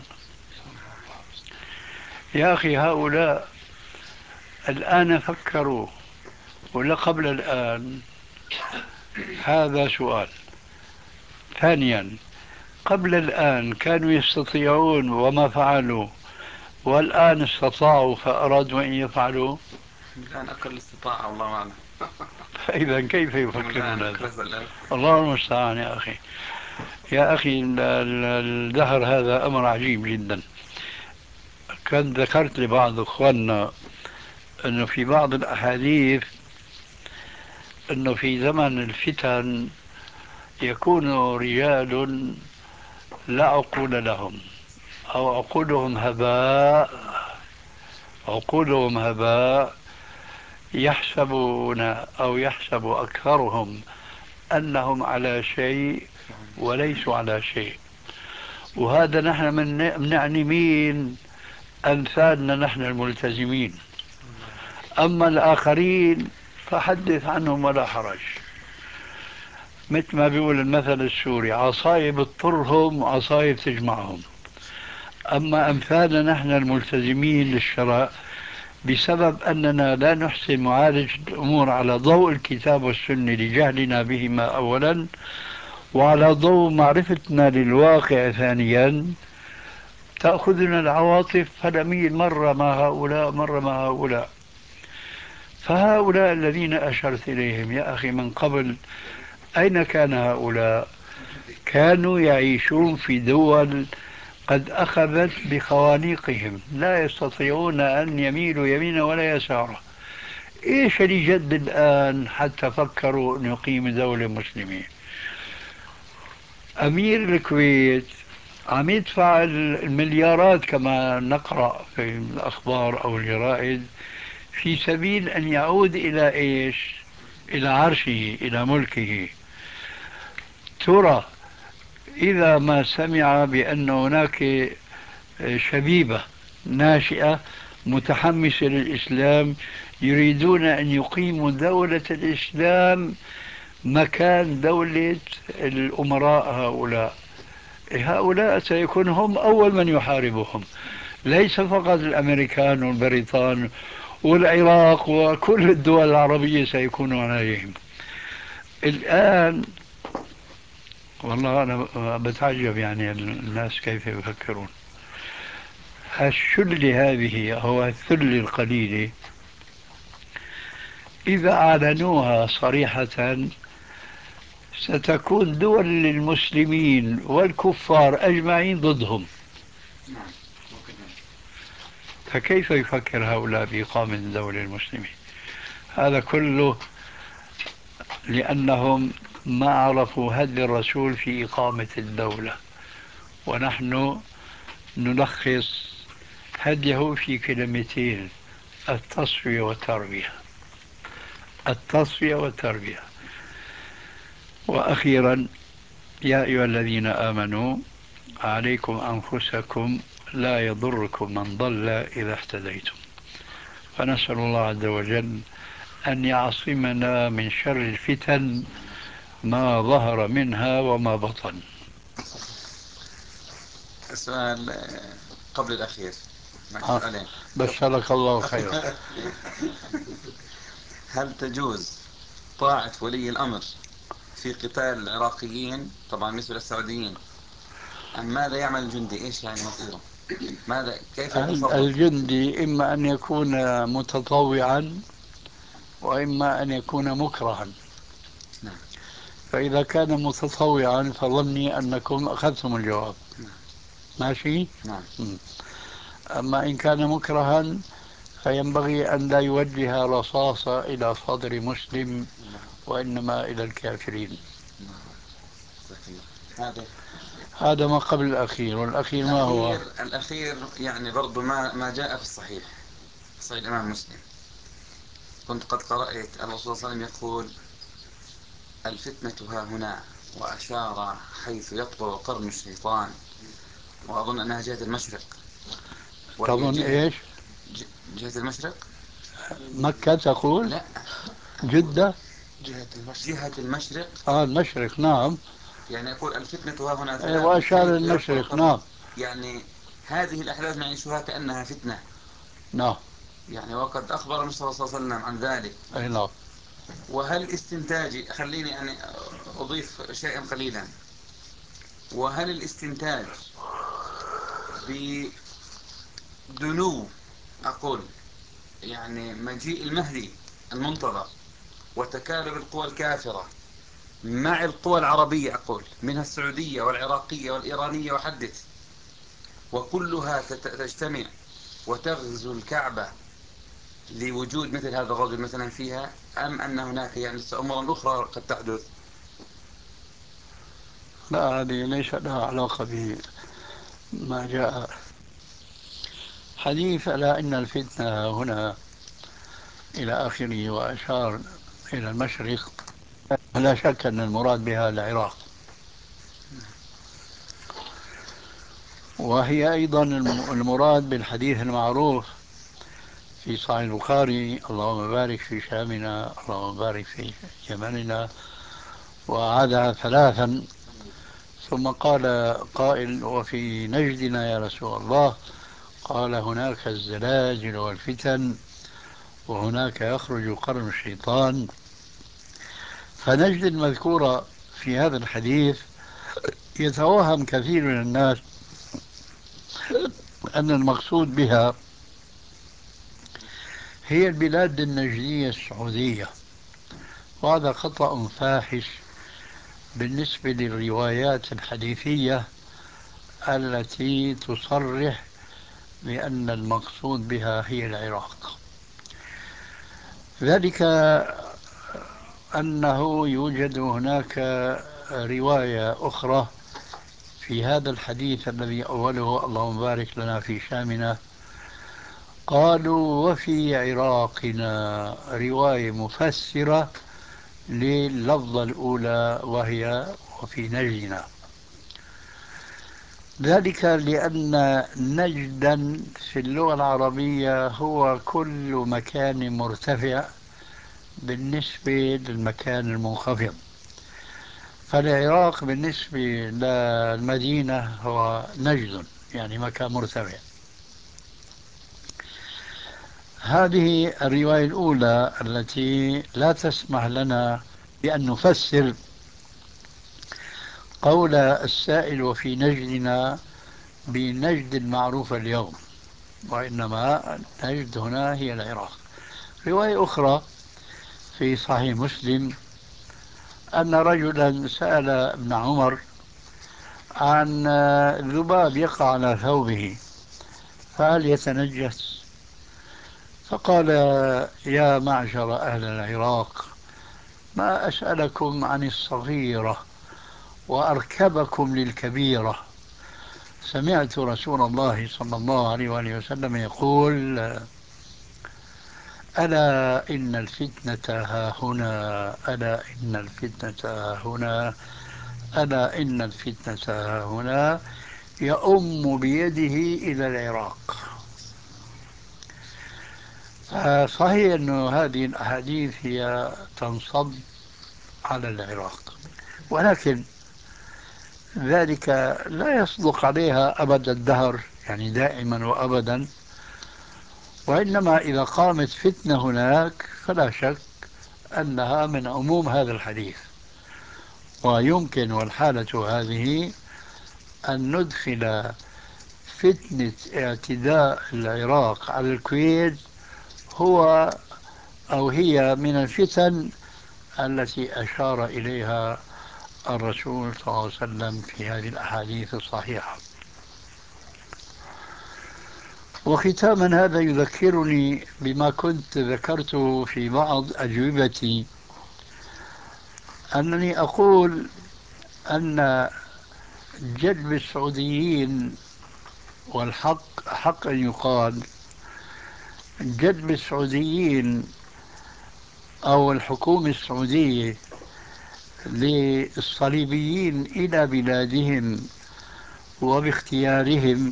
يا أخي هؤلاء الآن فكروا ولا قبل الآن؟ هذا سؤال. ثانيا، قبل الآن كانوا يستطيعون وما فعلوا، والآن استطاعوا فأرادوا أن يفعلوا. الآن أقل استطاعة والله أعلم. فإذا كيف يفكرون هذا؟ الله المستعان. يا أخي يا أخي الدهر هذا أمر عجيب جدا. كان ذكرت لبعض أخواننا أنه في بعض الأحاديث أنه في زمن الفتن يكون رجال لا عقول لهم، أو عقولهم هباء عقولهم هباء يحسبون أو يحسب أكثرهم أنهم على شيء وليسوا على شيء. وهذا نحن من نعني مين؟ أمثالنا نحن الملتزمين. أما الآخرين فحدث عنهم ولا حرج. مثل ما بيقول المثل السوري: عصاية بتطرهم وعصاية بتجمعهم. أما أمثالنا نحن الملتزمين للشرع بسبب أننا لا نحسن معالجة الأمور على ضوء الكتاب والسنة لجهلنا بهما أولا، وعلى ضوء معرفتنا للواقع ثانيا، تأخذنا العواطف فنميل مرة مع هؤلاء مرة مع هؤلاء. فهؤلاء الذين أشرت إليهم يا أخي من قبل أين كان هؤلاء؟ كانوا يعيشون في دول قد أخذت بخوانيقهم، لا يستطيعون أن يميلوا يمينا ولا يسارا. إيش اللي جد الآن حتى فكروا أن يقيموا دولة مسلمة؟ أمير الكويت عم يدفع المليارات كما نقرأ في الأخبار أو الجرائد في سبيل أن يعود إلى إيش؟ إلى عرشه، إلى ملكه. ترى إذا ما سمع بأن هناك شبيبة ناشئة متحمسة للإسلام يريدون أن يقيموا دولة الإسلام مكان دولة الأمراء هؤلاء، هؤلاء سيكون هم أول من يحاربهم، ليس فقط الأمريكان والبريطان والعراق وكل الدول العربية سيكونون عليهم. الآن والله أنا بتعجب يعني الناس كيف يفكرون. الشلة هذه أو الثلة القليلة إذا أعلنوها صريحة ستكون دول المسلمين والكفار أجمعين ضدهم، فكيف يفكر هؤلاء بإقامة دولة المسلمين؟ هذا كله لأنهم ما عرفوا هدي الرسول في إقامة الدولة، ونحن نلخص هديه في كلمتين: التصفية والتربية. التصفية والتربية. وأخيرا، يا أيها الذين آمنوا عليكم أنفسكم لا يضركم من ضل إذا اهتديتم. فنسأل الله عز وجل أن يعصمنا من شر الفتن ما ظهر منها وما بطن. السؤال آه، قبل الأخير، معك آه. سؤالين. بشرك الله خيرا. هل تجوز طاعة ولي الأمر في قتال العراقيين، طبعا بالنسبة للسعوديين؟ أم ماذا يعمل الجندي؟ إيش يعني مصيره؟ ماذا كيف يتصرف؟ الجندي إما أن يكون متطوعا وإما أن يكون مكرها. نعم. فإذا كان متطوعا فظني أنكم أخذتم الجواب. نعم. ماشي. نعم. م. أما إن كان مكرها فينبغي أن لا يوجه رصاصة إلى صدر مسلم وإنما إلى الكافرين. هذا هذا ما قبل الأخير. والأخير ما هو؟ الأخير الأخير يعني برضو ما ما جاء في الصحيح، صحيح الإمام مسلم. كنت قد قرأت الرسول صلى الله عليه وسلم يقول: الفتنة ها هنا، وأشار حيث يطبع قرن الشيطان، وأظن أنها جهة المشرق. وهي تظن جهة إيش؟ جهة المشرق. مكة تقول؟ لا، جدة. جهة المشرق. جهة المشرق. آه المشرق، نعم. يعني يقول الفتنة ها هنا إيه، ثلاث وأشار حيث يطبع المشرق، قرن. نعم. يعني هذه الأحداث نعيشها كأنها فتنة. نعم. يعني وقد أخبر المصطفى صلى الله عليه وسلم عن ذلك. أي نعم. وهل استنتاجي، خليني يعني أضيف شيئا قليلا، وهل الاستنتاج بدنو، أقول يعني مجيء المهدي المنتظر وتكالب القوى الكافرة مع القوى العربية، أقول منها السعودية والعراقية والإيرانية وحدث، وكلها تجتمع وتغزو الكعبة لوجود مثل هذا الرجل مثلا فيها، أم أن هناك يعني أمور أخرى قد تحدث؟ لا، هذه ليس لها علاقة بما جاء حديث. ألا إن الفتنة هنا إلى آخره، وأشار إلى المشرق. لا شك أن المراد بها العراق، وهي أيضا المراد بالحديث المعروف في صحيح البخاري: اللهم بارك في شامنا، اللهم بارك في يمننا. وعادها ثلاثا، ثم قال قائل: وفي نجدنا يا رسول الله؟ قال: هناك الزلازل والفتن، وهناك يخرج قرن الشيطان. فنجد المذكورة في هذا الحديث يتوهم كثير من الناس أن المقصود بها هي البلاد النجدية السعودية، وهذا خطأ فاحش بالنسبة للروايات الحديثية التي تصرح بأن المقصود بها هي العراق. ذلك أنه يوجد هناك رواية أخرى في هذا الحديث الذي أوله اللهم بارك لنا في شامنا، قالوا وفي عراقنا، رواية مفسرة لللفظة الأولى وهي وفي نجدنا. ذلك لأن نجدا في اللغة العربية هو كل مكان مرتفع بالنسبة للمكان المنخفض، فالعراق بالنسبة للمدينة هو نجد، يعني مكان مرتفع. هذه الرواية الأولى التي لا تسمح لنا بأن نفسر قول السائل وفي نجدنا بنجد المعروفة اليوم، وإنما نجد هنا هي العراق. رواية أخرى في صحيح مسلم أن رجلا سأل ابن عمر عن ذباب يقع على ثوبه فهل يتنجس؟ فقال: يا معشر أهل العراق، ما أسألكم عن الصغيرة وأركبكم للكبيرة. سمعت رسول الله صلى الله عليه وآله وسلم يقول: ألا إن الفتنة ها هنا، ألا إن الفتنة ها هنا، ألا إن الفتنة ها هنا، يؤم بيده إلى العراق. فصحيح أن هذه الأحاديث هي تنصب على العراق، ولكن ذلك لا يصدق عليها أبد الدهر، يعني دائما وأبدا، وإنما إذا قامت فتنة هناك فلا شك أنها من عموم هذا الحديث. ويمكن والحالة هذه أن ندخل فتنة اعتداء العراق على الكويت هو أو هي من الفتن التي أشار إليها الرسول صلى الله عليه وسلم في هذه الأحاديث الصحيحة. وختاما هذا يذكرني بما كنت ذكرته في بعض أجوبتي، أنني أقول أن جذب السعوديين، والحق حق أن يقال، جذب السعوديين أو الحكومة السعودية للصليبيين إلى بلادهم وباختيارهم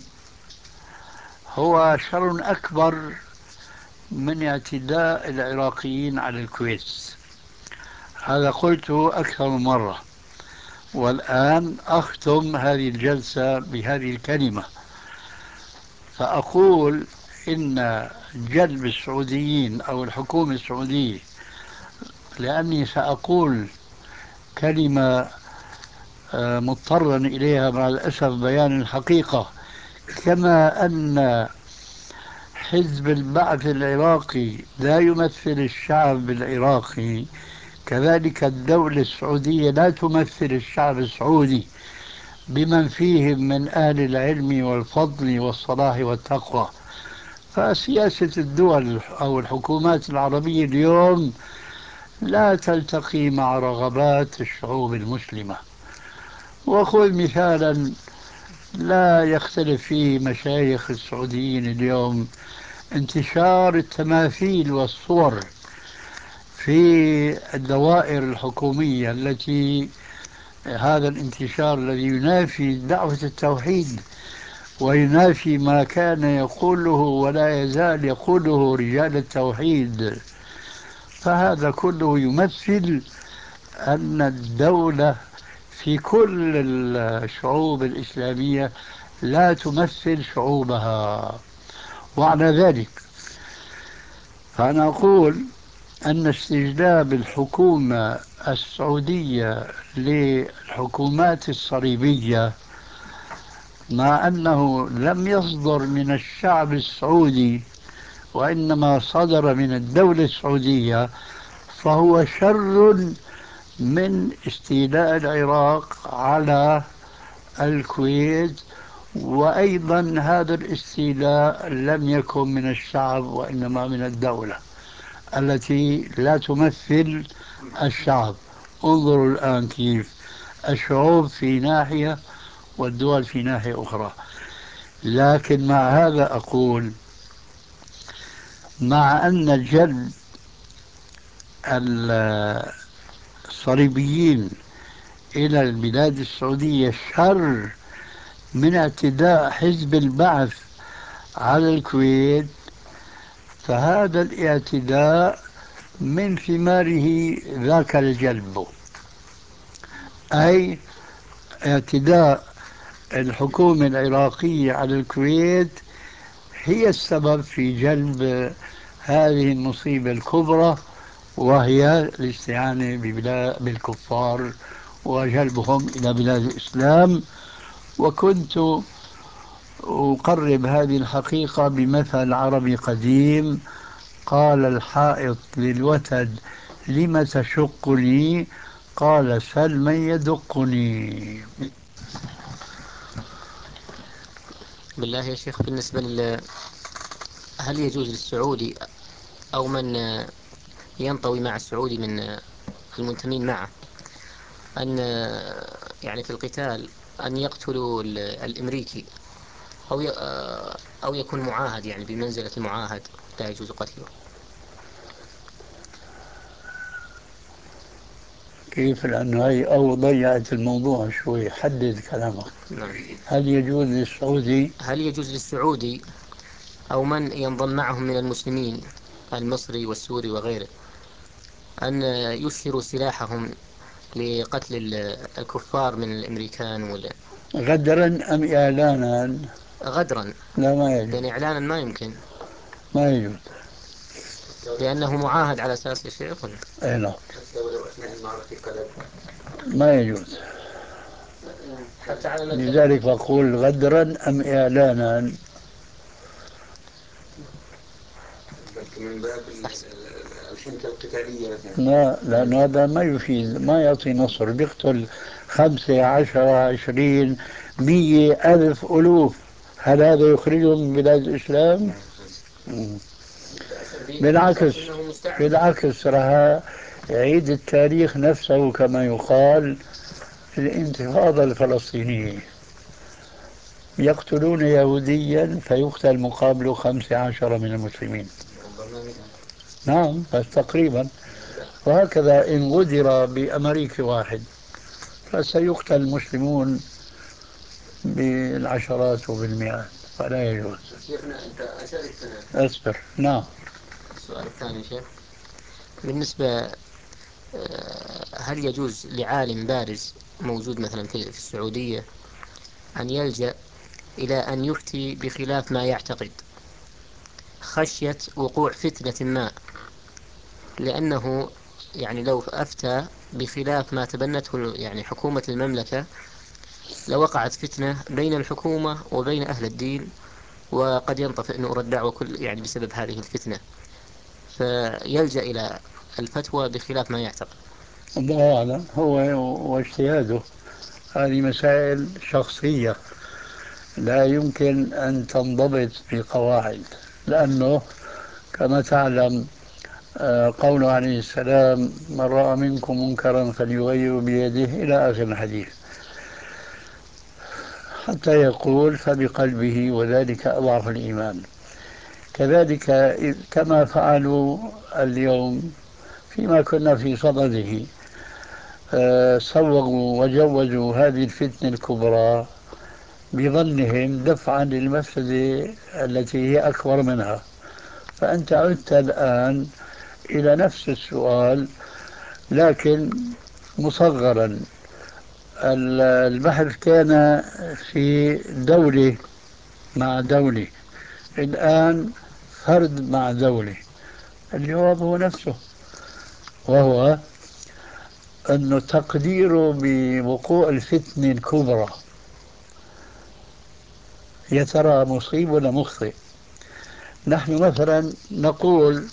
هو شر أكبر من اعتداء العراقيين على الكويت. هذا قلته أكثر من مرة، والآن أختم هذه الجلسة بهذه الكلمة، فأقول إن جلب السعوديين أو الحكومة السعودية، لأني سأقول كلمة مضطرا إليها مع الأسف بيان الحقيقة، كما أن حزب البعث العراقي لا يمثل الشعب العراقي، كذلك الدولة السعودية لا تمثل الشعب السعودي بمن فيهم من أهل العلم والفضل والصلاح والتقوى. فسياسة الدول أو الحكومات العربية اليوم لا تلتقي مع رغبات الشعوب المسلمة. وخذ مثالا لا يختلف فيه مشايخ السعوديين اليوم: انتشار التماثيل والصور في الدوائر الحكومية، التي هذا الانتشار الذي ينافي دعوة التوحيد وينافي ما كان يقوله ولا يزال يقوله رجال التوحيد. فهذا كله يمثل أن الدولة في كل الشعوب الإسلامية لا تمثل شعوبها. وعلى ذلك فأنا أقول أن استجلاب الحكومة السعودية للحكومات الصليبية، مع أنه لم يصدر من الشعب السعودي وإنما صدر من الدولة السعودية، فهو شر من استيلاء العراق على الكويت. وأيضا هذا الاستيلاء لم يكن من الشعب وإنما من الدولة التي لا تمثل الشعب. انظروا الآن كيف الشعوب في ناحية والدول في ناحية أخرى. لكن مع هذا أقول، مع أن جلب الصليبيين إلى البلاد السعودية شر من اعتداء حزب البعث على الكويت، فهذا الاعتداء من ثماره ذاك الجلب، أي اعتداء الحكومة العراقية على الكويت هي السبب في جلب هذه المصيبة الكبرى، وهي الاستعانة بالكفار وجلبهم إلى بلاد الإسلام. وكنت أقرب هذه الحقيقة بمثل عربي قديم: قال الحائط للوتد: لم تشقني؟ قال: سل من يدقني. بالله يا شيخ، بالنسبة لل هل يجوز للسعودي أو من ينطوي مع السعودي من المنتمين معه أن يعني في القتال أن يقتلوا الأمريكي أو أو يكون معاهد، يعني بمنزلة المعاهد لا يجوز قتله؟ كيف؟ لأنه هي أو ضيعت الموضوع شوي، حدد كلامك. نعم. هل يجوز للسعودي هل يجوز للسعودي أو من ينضم معهم من المسلمين المصري والسوري وغيره أن يشهروا سلاحهم لقتل الكفار من الأمريكان ولا غدرا أم إعلانا؟ غدرا؟ لا، ما يجوز. لأن إعلانا ما يمكن، ما يجوز. لأنه معاهد على أساس يا شيخ. أي نعم، ما يجوز. حتى على لذلك بقول غدرا أم إعلانا. من باب الحنكة القتالية. لا، لأن هذا ما يفيد، ما يعطي نصر. بيقتل خمسة عشر عشرين مية ألف ألوف، هل هذا يخرجهم من بلاد الإسلام؟ بالعكس، بالعكس راح يعيد التاريخ نفسه كما يقال في الانتفاضة الفلسطينية. يقتلون يهوديا فيقتل مقابله خمسة عشر من المسلمين. نعم، بس تقريبا. وهكذا إن غدر بأمريكي واحد فسيقتل المسلمون بالعشرات وبالمئات، فلا يجوز. شيخنا أنت أشاركتنا. أصبر. نعم. السؤال الثاني شيخ، بالنسبة هل يجوز لعالم بارز موجود مثلا في السعودية أن يلجأ إلى أن يفتي بخلاف ما يعتقد خشية وقوع فتنة ما؟ لأنه يعني لو أفتى بخلاف ما تبنته يعني حكومة المملكة لوقعت فتنة بين الحكومة وبين أهل الدين، وقد ينطفئ نور الدعوة كل يعني بسبب هذه الفتنة، فيلجأ إلى الفتوى بخلاف ما يعتقد. الله أعلم، هو واجتهاده. هذه مسائل شخصية لا يمكن أن تنضبط بقواعد، لأنه كما تعلم آه، قوله عليه السلام: من رأى منكم منكرا فليغير بيده، إلى آخر الحديث، حتى يقول فبقلبه، وذلك أضعف الإيمان. كذلك كما فعلوا اليوم فيما كنا في صدده، آه، صوغوا وجوزوا هذه الفتنة الكبرى بظنهم دفعا للمفسدة التي هي أكبر منها. فأنت عدت الآن إلى نفس السؤال لكن مصغرا. البحث كان في دولة مع دولة، الآن فرد مع دولة. الجواب هو نفسه، وهو أنه تقديره بوقوع الفتنة الكبرى يا ترى مصيب ولا مخطئ. نحن مثلا نقول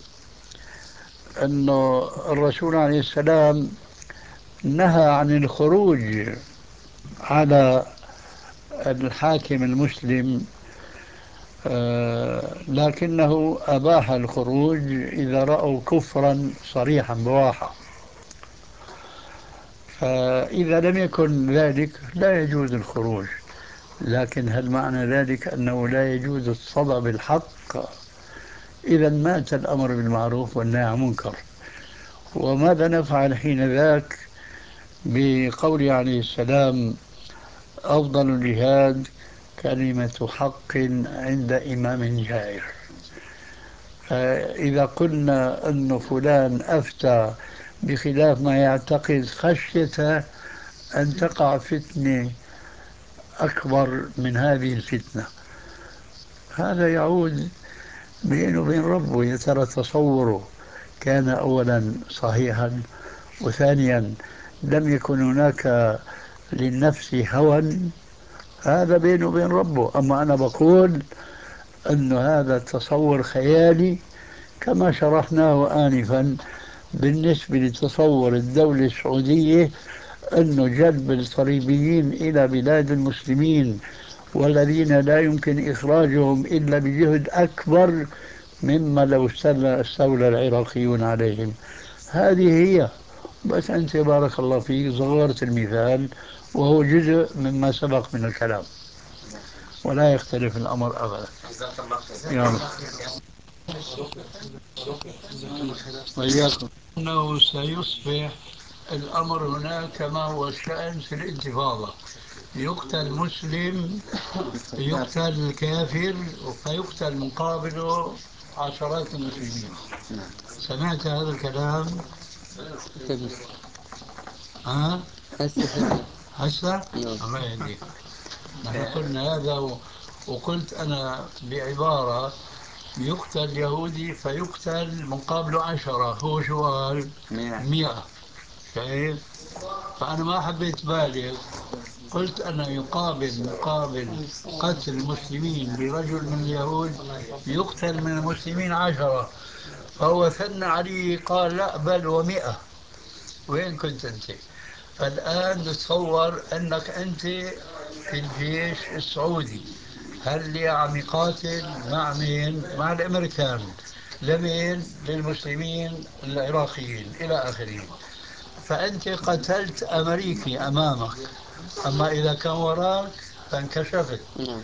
أنه الرسول عليه السلام نهى عن الخروج على الحاكم المسلم، آه، لكنه أباح الخروج إذا رأوا كفرا صريحا بواحة. فإذا لم يكن ذلك لا يجوز الخروج. لكن هل معنى ذلك أنه لا يجوز الصدى بالحق؟ إذا مات الأمر بالمعروف والنهي عن المنكر. وماذا نفعل حين ذاك بقول عليه السلام: أفضل الجهاد كلمة حق عند إمام جائر. فإذا قلنا أن فلان أفتى بخلاف ما يعتقد خشية أن تقع فتنة أكبر من هذه الفتنة، هذا يعود بينه وبين ربه. يا ترى تصوره كان أولا صحيحا، وثانيا لم يكن هناك للنفس هوى، هذا بينه وبين ربه. أما أنا بقول أن هذا تصور خيالي كما شرحناه آنفا بالنسبة لتصور الدولة السعودية، أنه جلب الصليبيين إلى بلاد المسلمين والذين لا يمكن إخراجهم إلا بجهد أكبر مما لو استولى استولى العراقيون عليهم. هذه هي. بس أنت بارك الله فيك صغرت المثال، وهو جزء مما سبق من الكلام، ولا يختلف الأمر أبدا. يلا. وإياكم. أنه سيصبح الأمر هناك كما هو الشأن في الانتفاضة، يقتل مسلم، يقتل كافر، فيقتل مقابله عشرات المسلمين. سمعت هذا الكلام؟ ها؟ هسه هسه؟ ما يهديك. نحن قلنا هذا و... وقلت أنا بعبارة يقتل يهودي فيقتل مقابله عشرة، هو شو قال؟ مئة. شايف؟ فأنا ما حبيت بالغ، قلت أنا يقابل مقابل قتل المسلمين برجل من اليهود يقتل من المسلمين عشرة، فهو ثنى عليه قال لا بل ومئة. وين كنت أنت؟ فالآن نتصور أنك أنت في الجيش السعودي، هل لي عم يقاتل مع مين؟ مع الأمريكان. لمين؟ للمسلمين العراقيين إلى آخره. فأنت قتلت أمريكي أمامك، أما إذا كان وراك فانكشفت.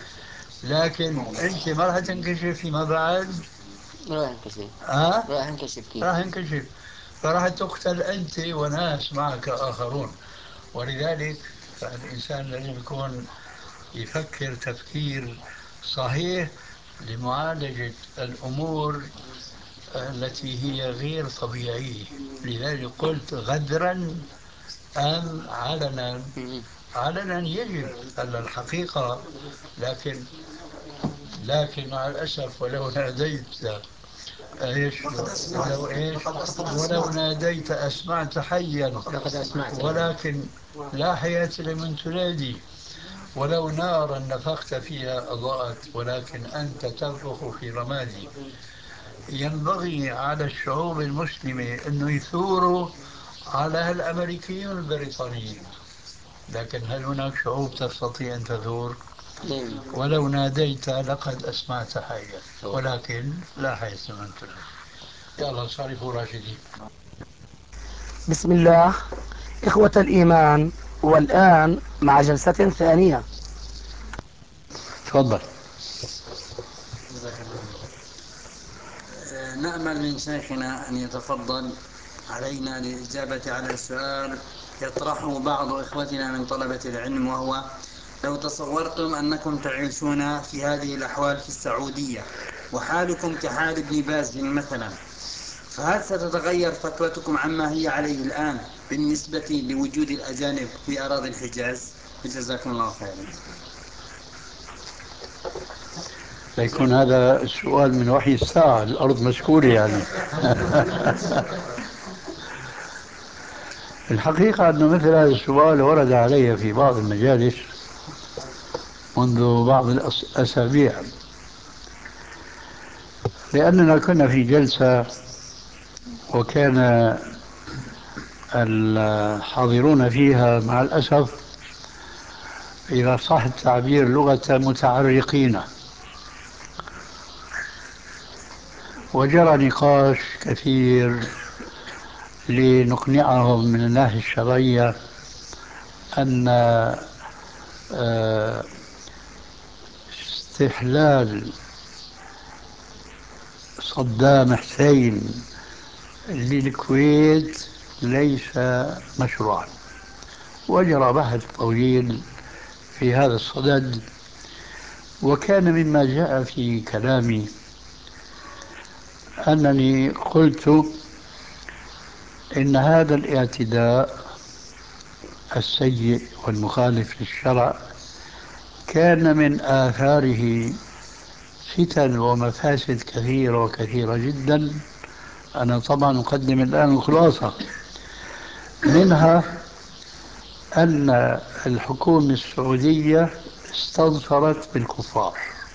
لكن أنت ما راح تنكشف فيما بعد. راح ينكشف. ها؟ راح ينكشف كيف؟ راح ينكشف، فراح تقتل أنت وناس معك آخرون. ولذلك فالإنسان لازم يكون يفكر تفكير صحيح لمعالجة الأمور التي هي غير طبيعية. لذلك قلت غدرا أم علنا. علنا يجب على الحقيقة، لكن لكن مع الأسف ولو ناديت ايش ولو ايش ولو ناديت اسمعت حيا، ولكن لا حياة لمن تنادي. ولو نارا نفخت فيها اضاءت، ولكن انت تنفخ في رمادي. ينبغي على الشعوب المسلمة انه يثوروا على الامريكيين والبريطانيين، لكن هل هناك شعوب تستطيع ان تثور؟ ولو ناديت لقد اسمعت حيا، ولكن لا حياة لمن تنادي. يلا صارفوا راشدين. بسم الله. إخوة الإيمان، والآن مع جلسة ثانية. تفضل. نأمل من شيخنا أن يتفضل علينا للإجابة على سؤال يطرحه بعض إخوتنا من طلبة العلم، وهو: لو تصورتم أنكم تعيشون في هذه الأحوال في السعودية وحالكم كحال ابن باز مثلا، فهل ستتغير فتوتكم عما هي عليه الآن بالنسبة لوجود الأجانب في أراضي الحجاز؟ جزاكم الله خيرا. ليكون هذا السؤال من وحي الساعة، الأرض مشكورة يعني. الحقيقة أن مثل هذا السؤال ورد علي في بعض المجالس منذ بعض الأسابيع، لأننا كنا في جلسة وكان الحاضرون فيها مع الأسف إذا صح التعبير لغة متعرقين، وجرى نقاش كثير لنقنعهم من الناحية الشرعية أن استحلال صدام حسين للكويت ليس مشروعا. وجرى بحث طويل في هذا الصدد، وكان مما جاء في كلامي أنني قلت إن هذا الاعتداء السيء والمخالف للشرع كان من آثاره فتن ومفاسد كثيرة وكثيرة جدا. أنا طبعا أقدم الآن الخلاصة منها أن الحكومة السعودية استنصرت بالكفار،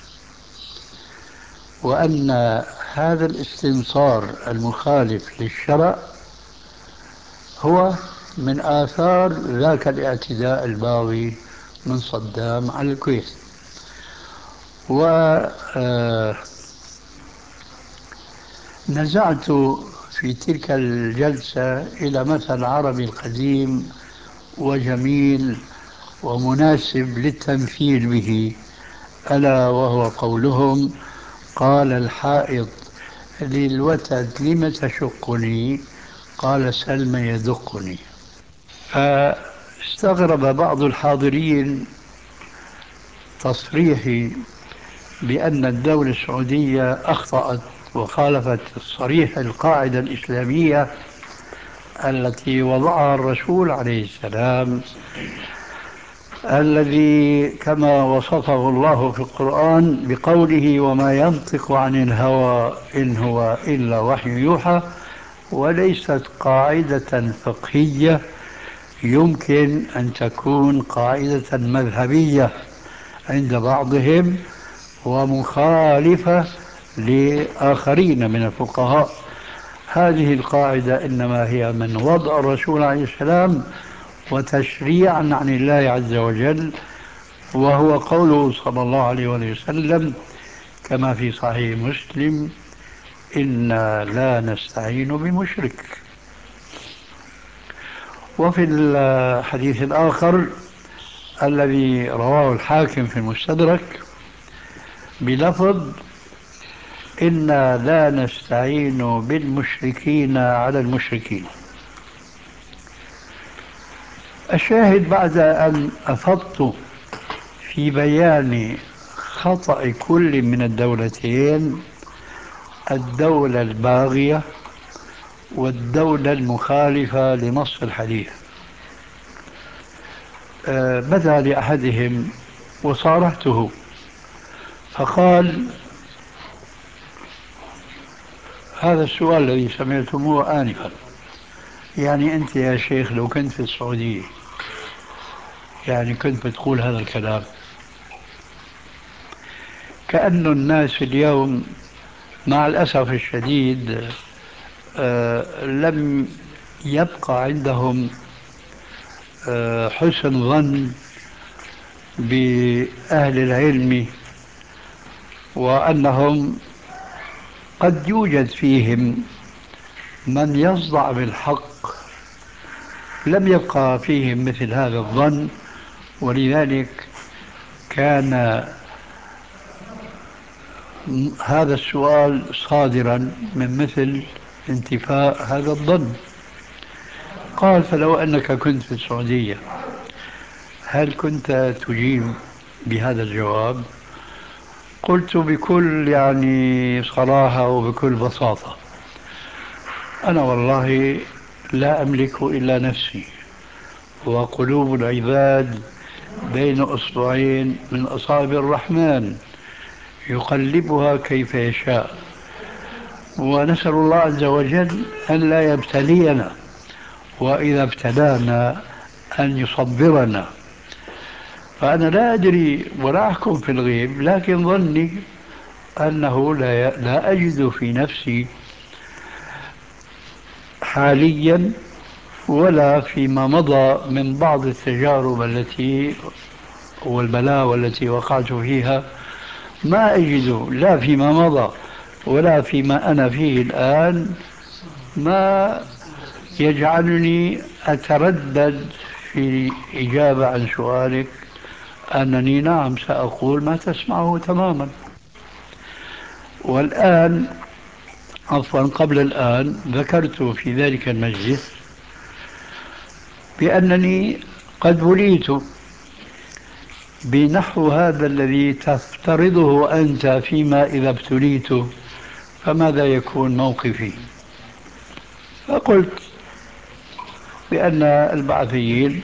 وأن هذا الاستنصار المخالف للشرع هو من آثار ذاك الاعتداء الباغي من صدام على الكويت. ونزعت في تلك الجلسة إلى مثل عربي قديم وجميل ومناسب للتمثيل به، ألا وهو قولهم: قال الحائط للوتد لم تشقني؟ قال سلم يدقني. فاستغرب بعض الحاضرين تصريحي بأن الدولة السعودية أخطأت وخالفت صريح القاعدة الإسلامية التي وضعها الرسول عليه السلام، الذي كما وصفه الله في القرآن بقوله: وما ينطق عن الهوى إن هو إلا وحي يوحى. وليست قاعدة فقهية، يمكن أن تكون قاعدة مذهبية عند بعضهم ومخالفة لآخرين من الفقهاء. هذه القاعدة إنما هي من وضع الرسول عليه السلام وتشريعا عن الله عز وجل، وهو قوله صلى الله عليه وسلم كما في صحيح مسلم: إنا لا نستعين بمشرك. وفي الحديث الآخر الذي رواه الحاكم في المستدرك بلفظ: إنا لا نستعين بالمشركين على المشركين. الشاهد بعد أن أفضت في بيان خطأ كل من الدولتين، الدولة الباغية والدولة المخالفة لنص الحديث، أه بدا لأحدهم وصارحته فقال: هذا السؤال الذي سمعتموه آنفا، يعني أنت يا شيخ لو كنت في السعودية يعني كنت بتقول هذا الكلام؟ كأن الناس اليوم مع الأسف الشديد أه لم يبقى عندهم أه حسن ظن بأهل العلم، وأنهم قد يوجد فيهم من يصدع بالحق، لم يبقى فيهم مثل هذا الظن. ولذلك كان هذا السؤال صادرا من مثل انتفاء هذا الظن. قال: فلو أنك كنت في السعودية هل كنت تجيب بهذا الجواب؟ قلت بكل يعني صراحة وبكل بساطة: أنا والله لا أملك إلا نفسي، وقلوب العباد بين أصبعين من أصابع الرحمن يقلبها كيف يشاء، ونسأل الله عز وجل أن لا يبتلينا، وإذا ابتلانا أن يصبرنا. فأنا لا أدري ولا أحكم في الغيب، لكن ظني أنه لا لا أجد في نفسي حاليا ولا فيما مضى من بعض التجارب التي والبلاوى التي وقعت فيها، ما أجد لا فيما مضى ولا فيما أنا فيه الآن ما يجعلني أتردد في إجابة عن سؤالك أنني نعم سأقول ما تسمعه تماما. والآن عفوا قبل الآن ذكرت في ذلك المجلس بأنني قد بليت بنحو هذا الذي تفترضه أنت فيما إذا ابتليت فماذا يكون موقفي. فقلت بأن البعثيين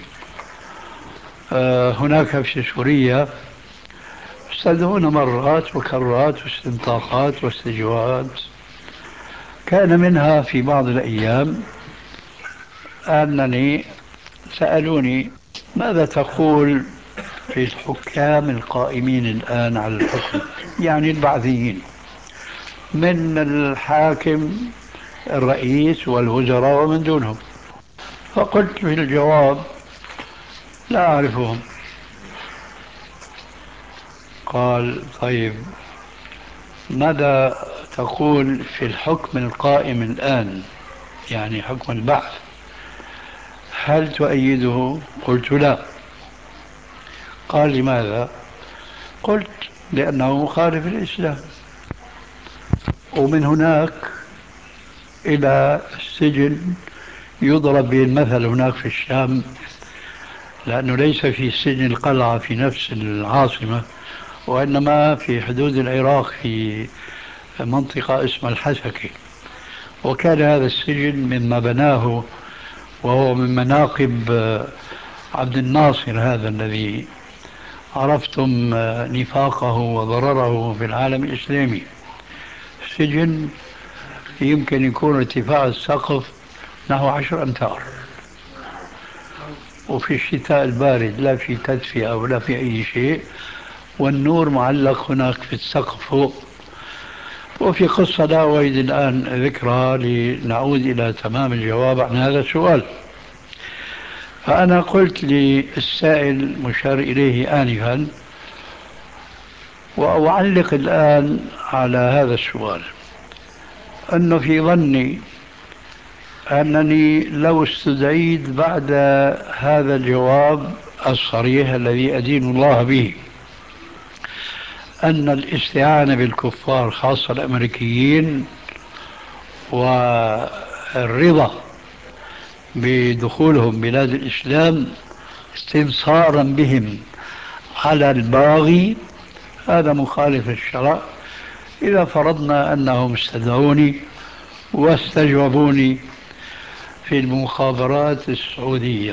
هناك في سوريا يستدعون مرات وكرات واستنطاقات واستجوابات. كان منها في بعض الأيام أنني سألوني ماذا تقول في الحكام القائمين الآن على الحكم، يعني البعثيين، من الحاكم الرئيس والوزراء ومن دونهم؟ فقلت في الجواب: لا أعرفهم. قال: طيب ماذا تقول في الحكم القائم الآن، يعني حكم البعث، هل تؤيده؟ قلت: لا. قال: لماذا؟ قلت: لأنه مخالف الإسلام. ومن هناك إلى السجن يضرب به المثل هناك في الشام، لأنه ليس في سجن القلعة في نفس العاصمة، وإنما في حدود العراق في منطقة اسمها الحسكة. وكان هذا السجن مما بناه، وهو من مناقب عبد الناصر هذا الذي عرفتم نفاقه وضرره في العالم الإسلامي. سجن يمكن يكون ارتفاع السقف نحو عشر أمتار، وفي الشتاء البارد لا في تدفئة ولا في أي شيء، والنور معلق هناك في السقف فوق. وفي قصة لا أريد الآن ذكرها لنعود إلى تمام الجواب عن هذا السؤال. فأنا قلت للسائل مشار إليه آنفا، وأعلق الآن على هذا السؤال، أنه في ظني أنني لو استدعيت بعد هذا الجواب الصريح الذي أدين الله به أن الاستعانة بالكفار خاصة الأمريكيين والرضا بدخولهم بلاد الإسلام استنصارا بهم على الباغي، هذا مخالف للشرع. إذا فرضنا أنهم استدعوني واستجوبوني في المخابرات السعودية،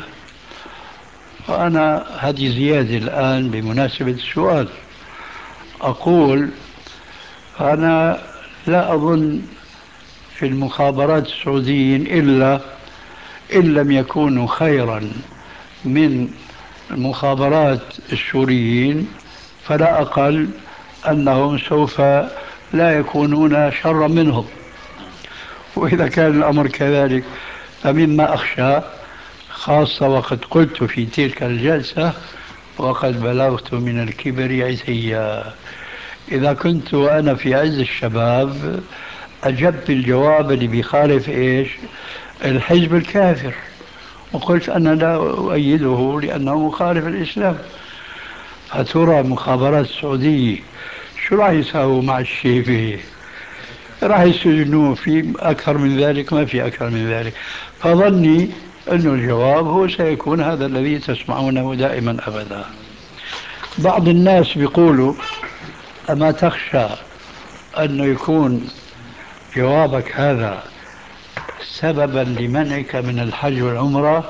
وأنا هذه زيادة الآن بمناسبة السؤال، أقول أنا لا أظن في المخابرات السعوديين إلا إن لم يكونوا خيرا من المخابرات السوريين، فلا أقل أنهم سوف لا يكونون شرا منهم. وإذا كان الأمر كذلك فمما أخشى، خاصة وقد قلت في تلك الجلسة: وقد بلغت من الكبر عتيا. إذا كنت أنا في عز الشباب أجبت الجواب اللي بيخالف إيش؟ الحزب الكافر، وقلت أنا لا أؤيده لأنه مخالف الإسلام. فترى المخابرات السعودية شو راح يساووا مع الشيبة؟ راح يسجنوه. في أكثر من ذلك؟ ما في أكثر من ذلك. فظني أن الجواب هو سيكون هذا الذي تسمعونه دائما أبدا. بعض الناس بيقولوا: أما تخشى أنه يكون جوابك هذا سببا لمنعك من الحج والعمرة؟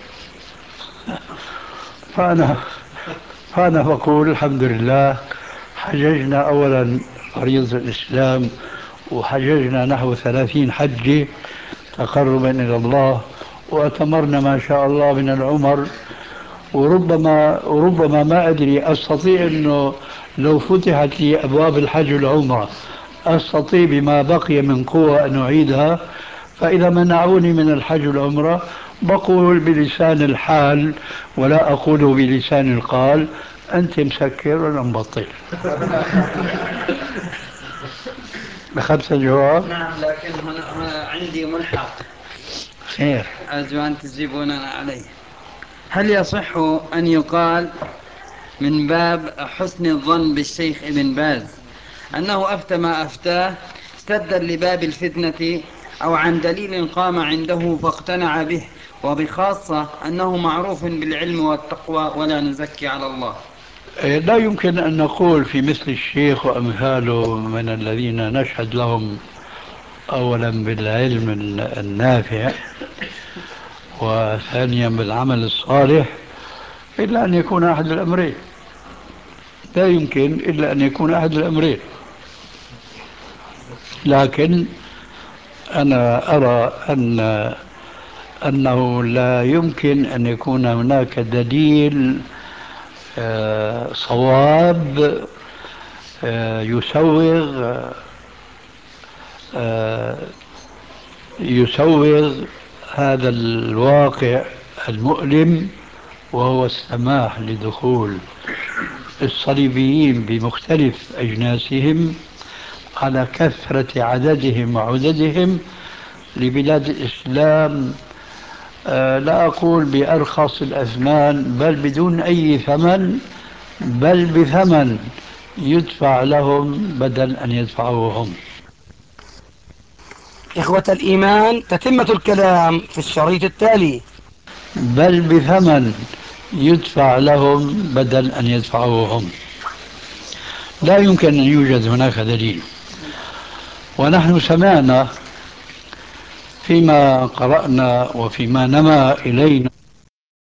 فأنا فأنا بقول الحمد لله، حججنا أولا فريضة الإسلام، وحججنا نحو ثلاثين حجة تقربا إلى الله، وأتمرنا ما شاء الله من العمر. وربما وربما ما أدري، أستطيع أنه لو فتحت لي أبواب الحج والعمرة أستطيع بما بقي من قوة أن أعيدها. فإذا منعوني من الحج والعمرة بقول بلسان الحال ولا أقول بلسان القال: أنت مسكر وأنا مبطل. أخذت الجواب؟ نعم، لكن هنا, هنا عندي ملحق خير. أرجو أن تجيبوننا عليه. هل يصح أن يقال من باب حسن الظن بالشيخ ابن باز أنه أفتى ما أفتاه سدا لباب الفتنة، أو عن دليل قام عنده فاقتنع به، وبخاصة أنه معروف بالعلم والتقوى ولا نزكي على الله؟ لا يمكن أن نقول في مثل الشيخ وأمثاله من الذين نشهد لهم أولا بالعلم النافع وثانيا بالعمل الصالح إلا أن يكون أحد الأمرين. لا يمكن إلا أن يكون أحد الأمرين. لكن أنا أرى أن أنه لا يمكن أن يكون هناك دليل آه، صواب آه، يسوغ آه، يسوغ هذا الواقع المؤلم، وهو السماح لدخول الصليبيين بمختلف أجناسهم على كثرة عددهم وعددهم لبلاد الإسلام. آه، لا أقول بأرخص الأثمان، بل بدون أي ثمن، بل بثمن يدفع لهم بدل أن يدفعوه هم. إخوة الإيمان، تتمة الكلام في الشريط التالي. بل بثمن يدفع لهم بدل أن يدفعوه هم. لا يمكن أن يوجد هناك دليل. ونحن سمعنا فيما قرأنا وفيما نما إلينا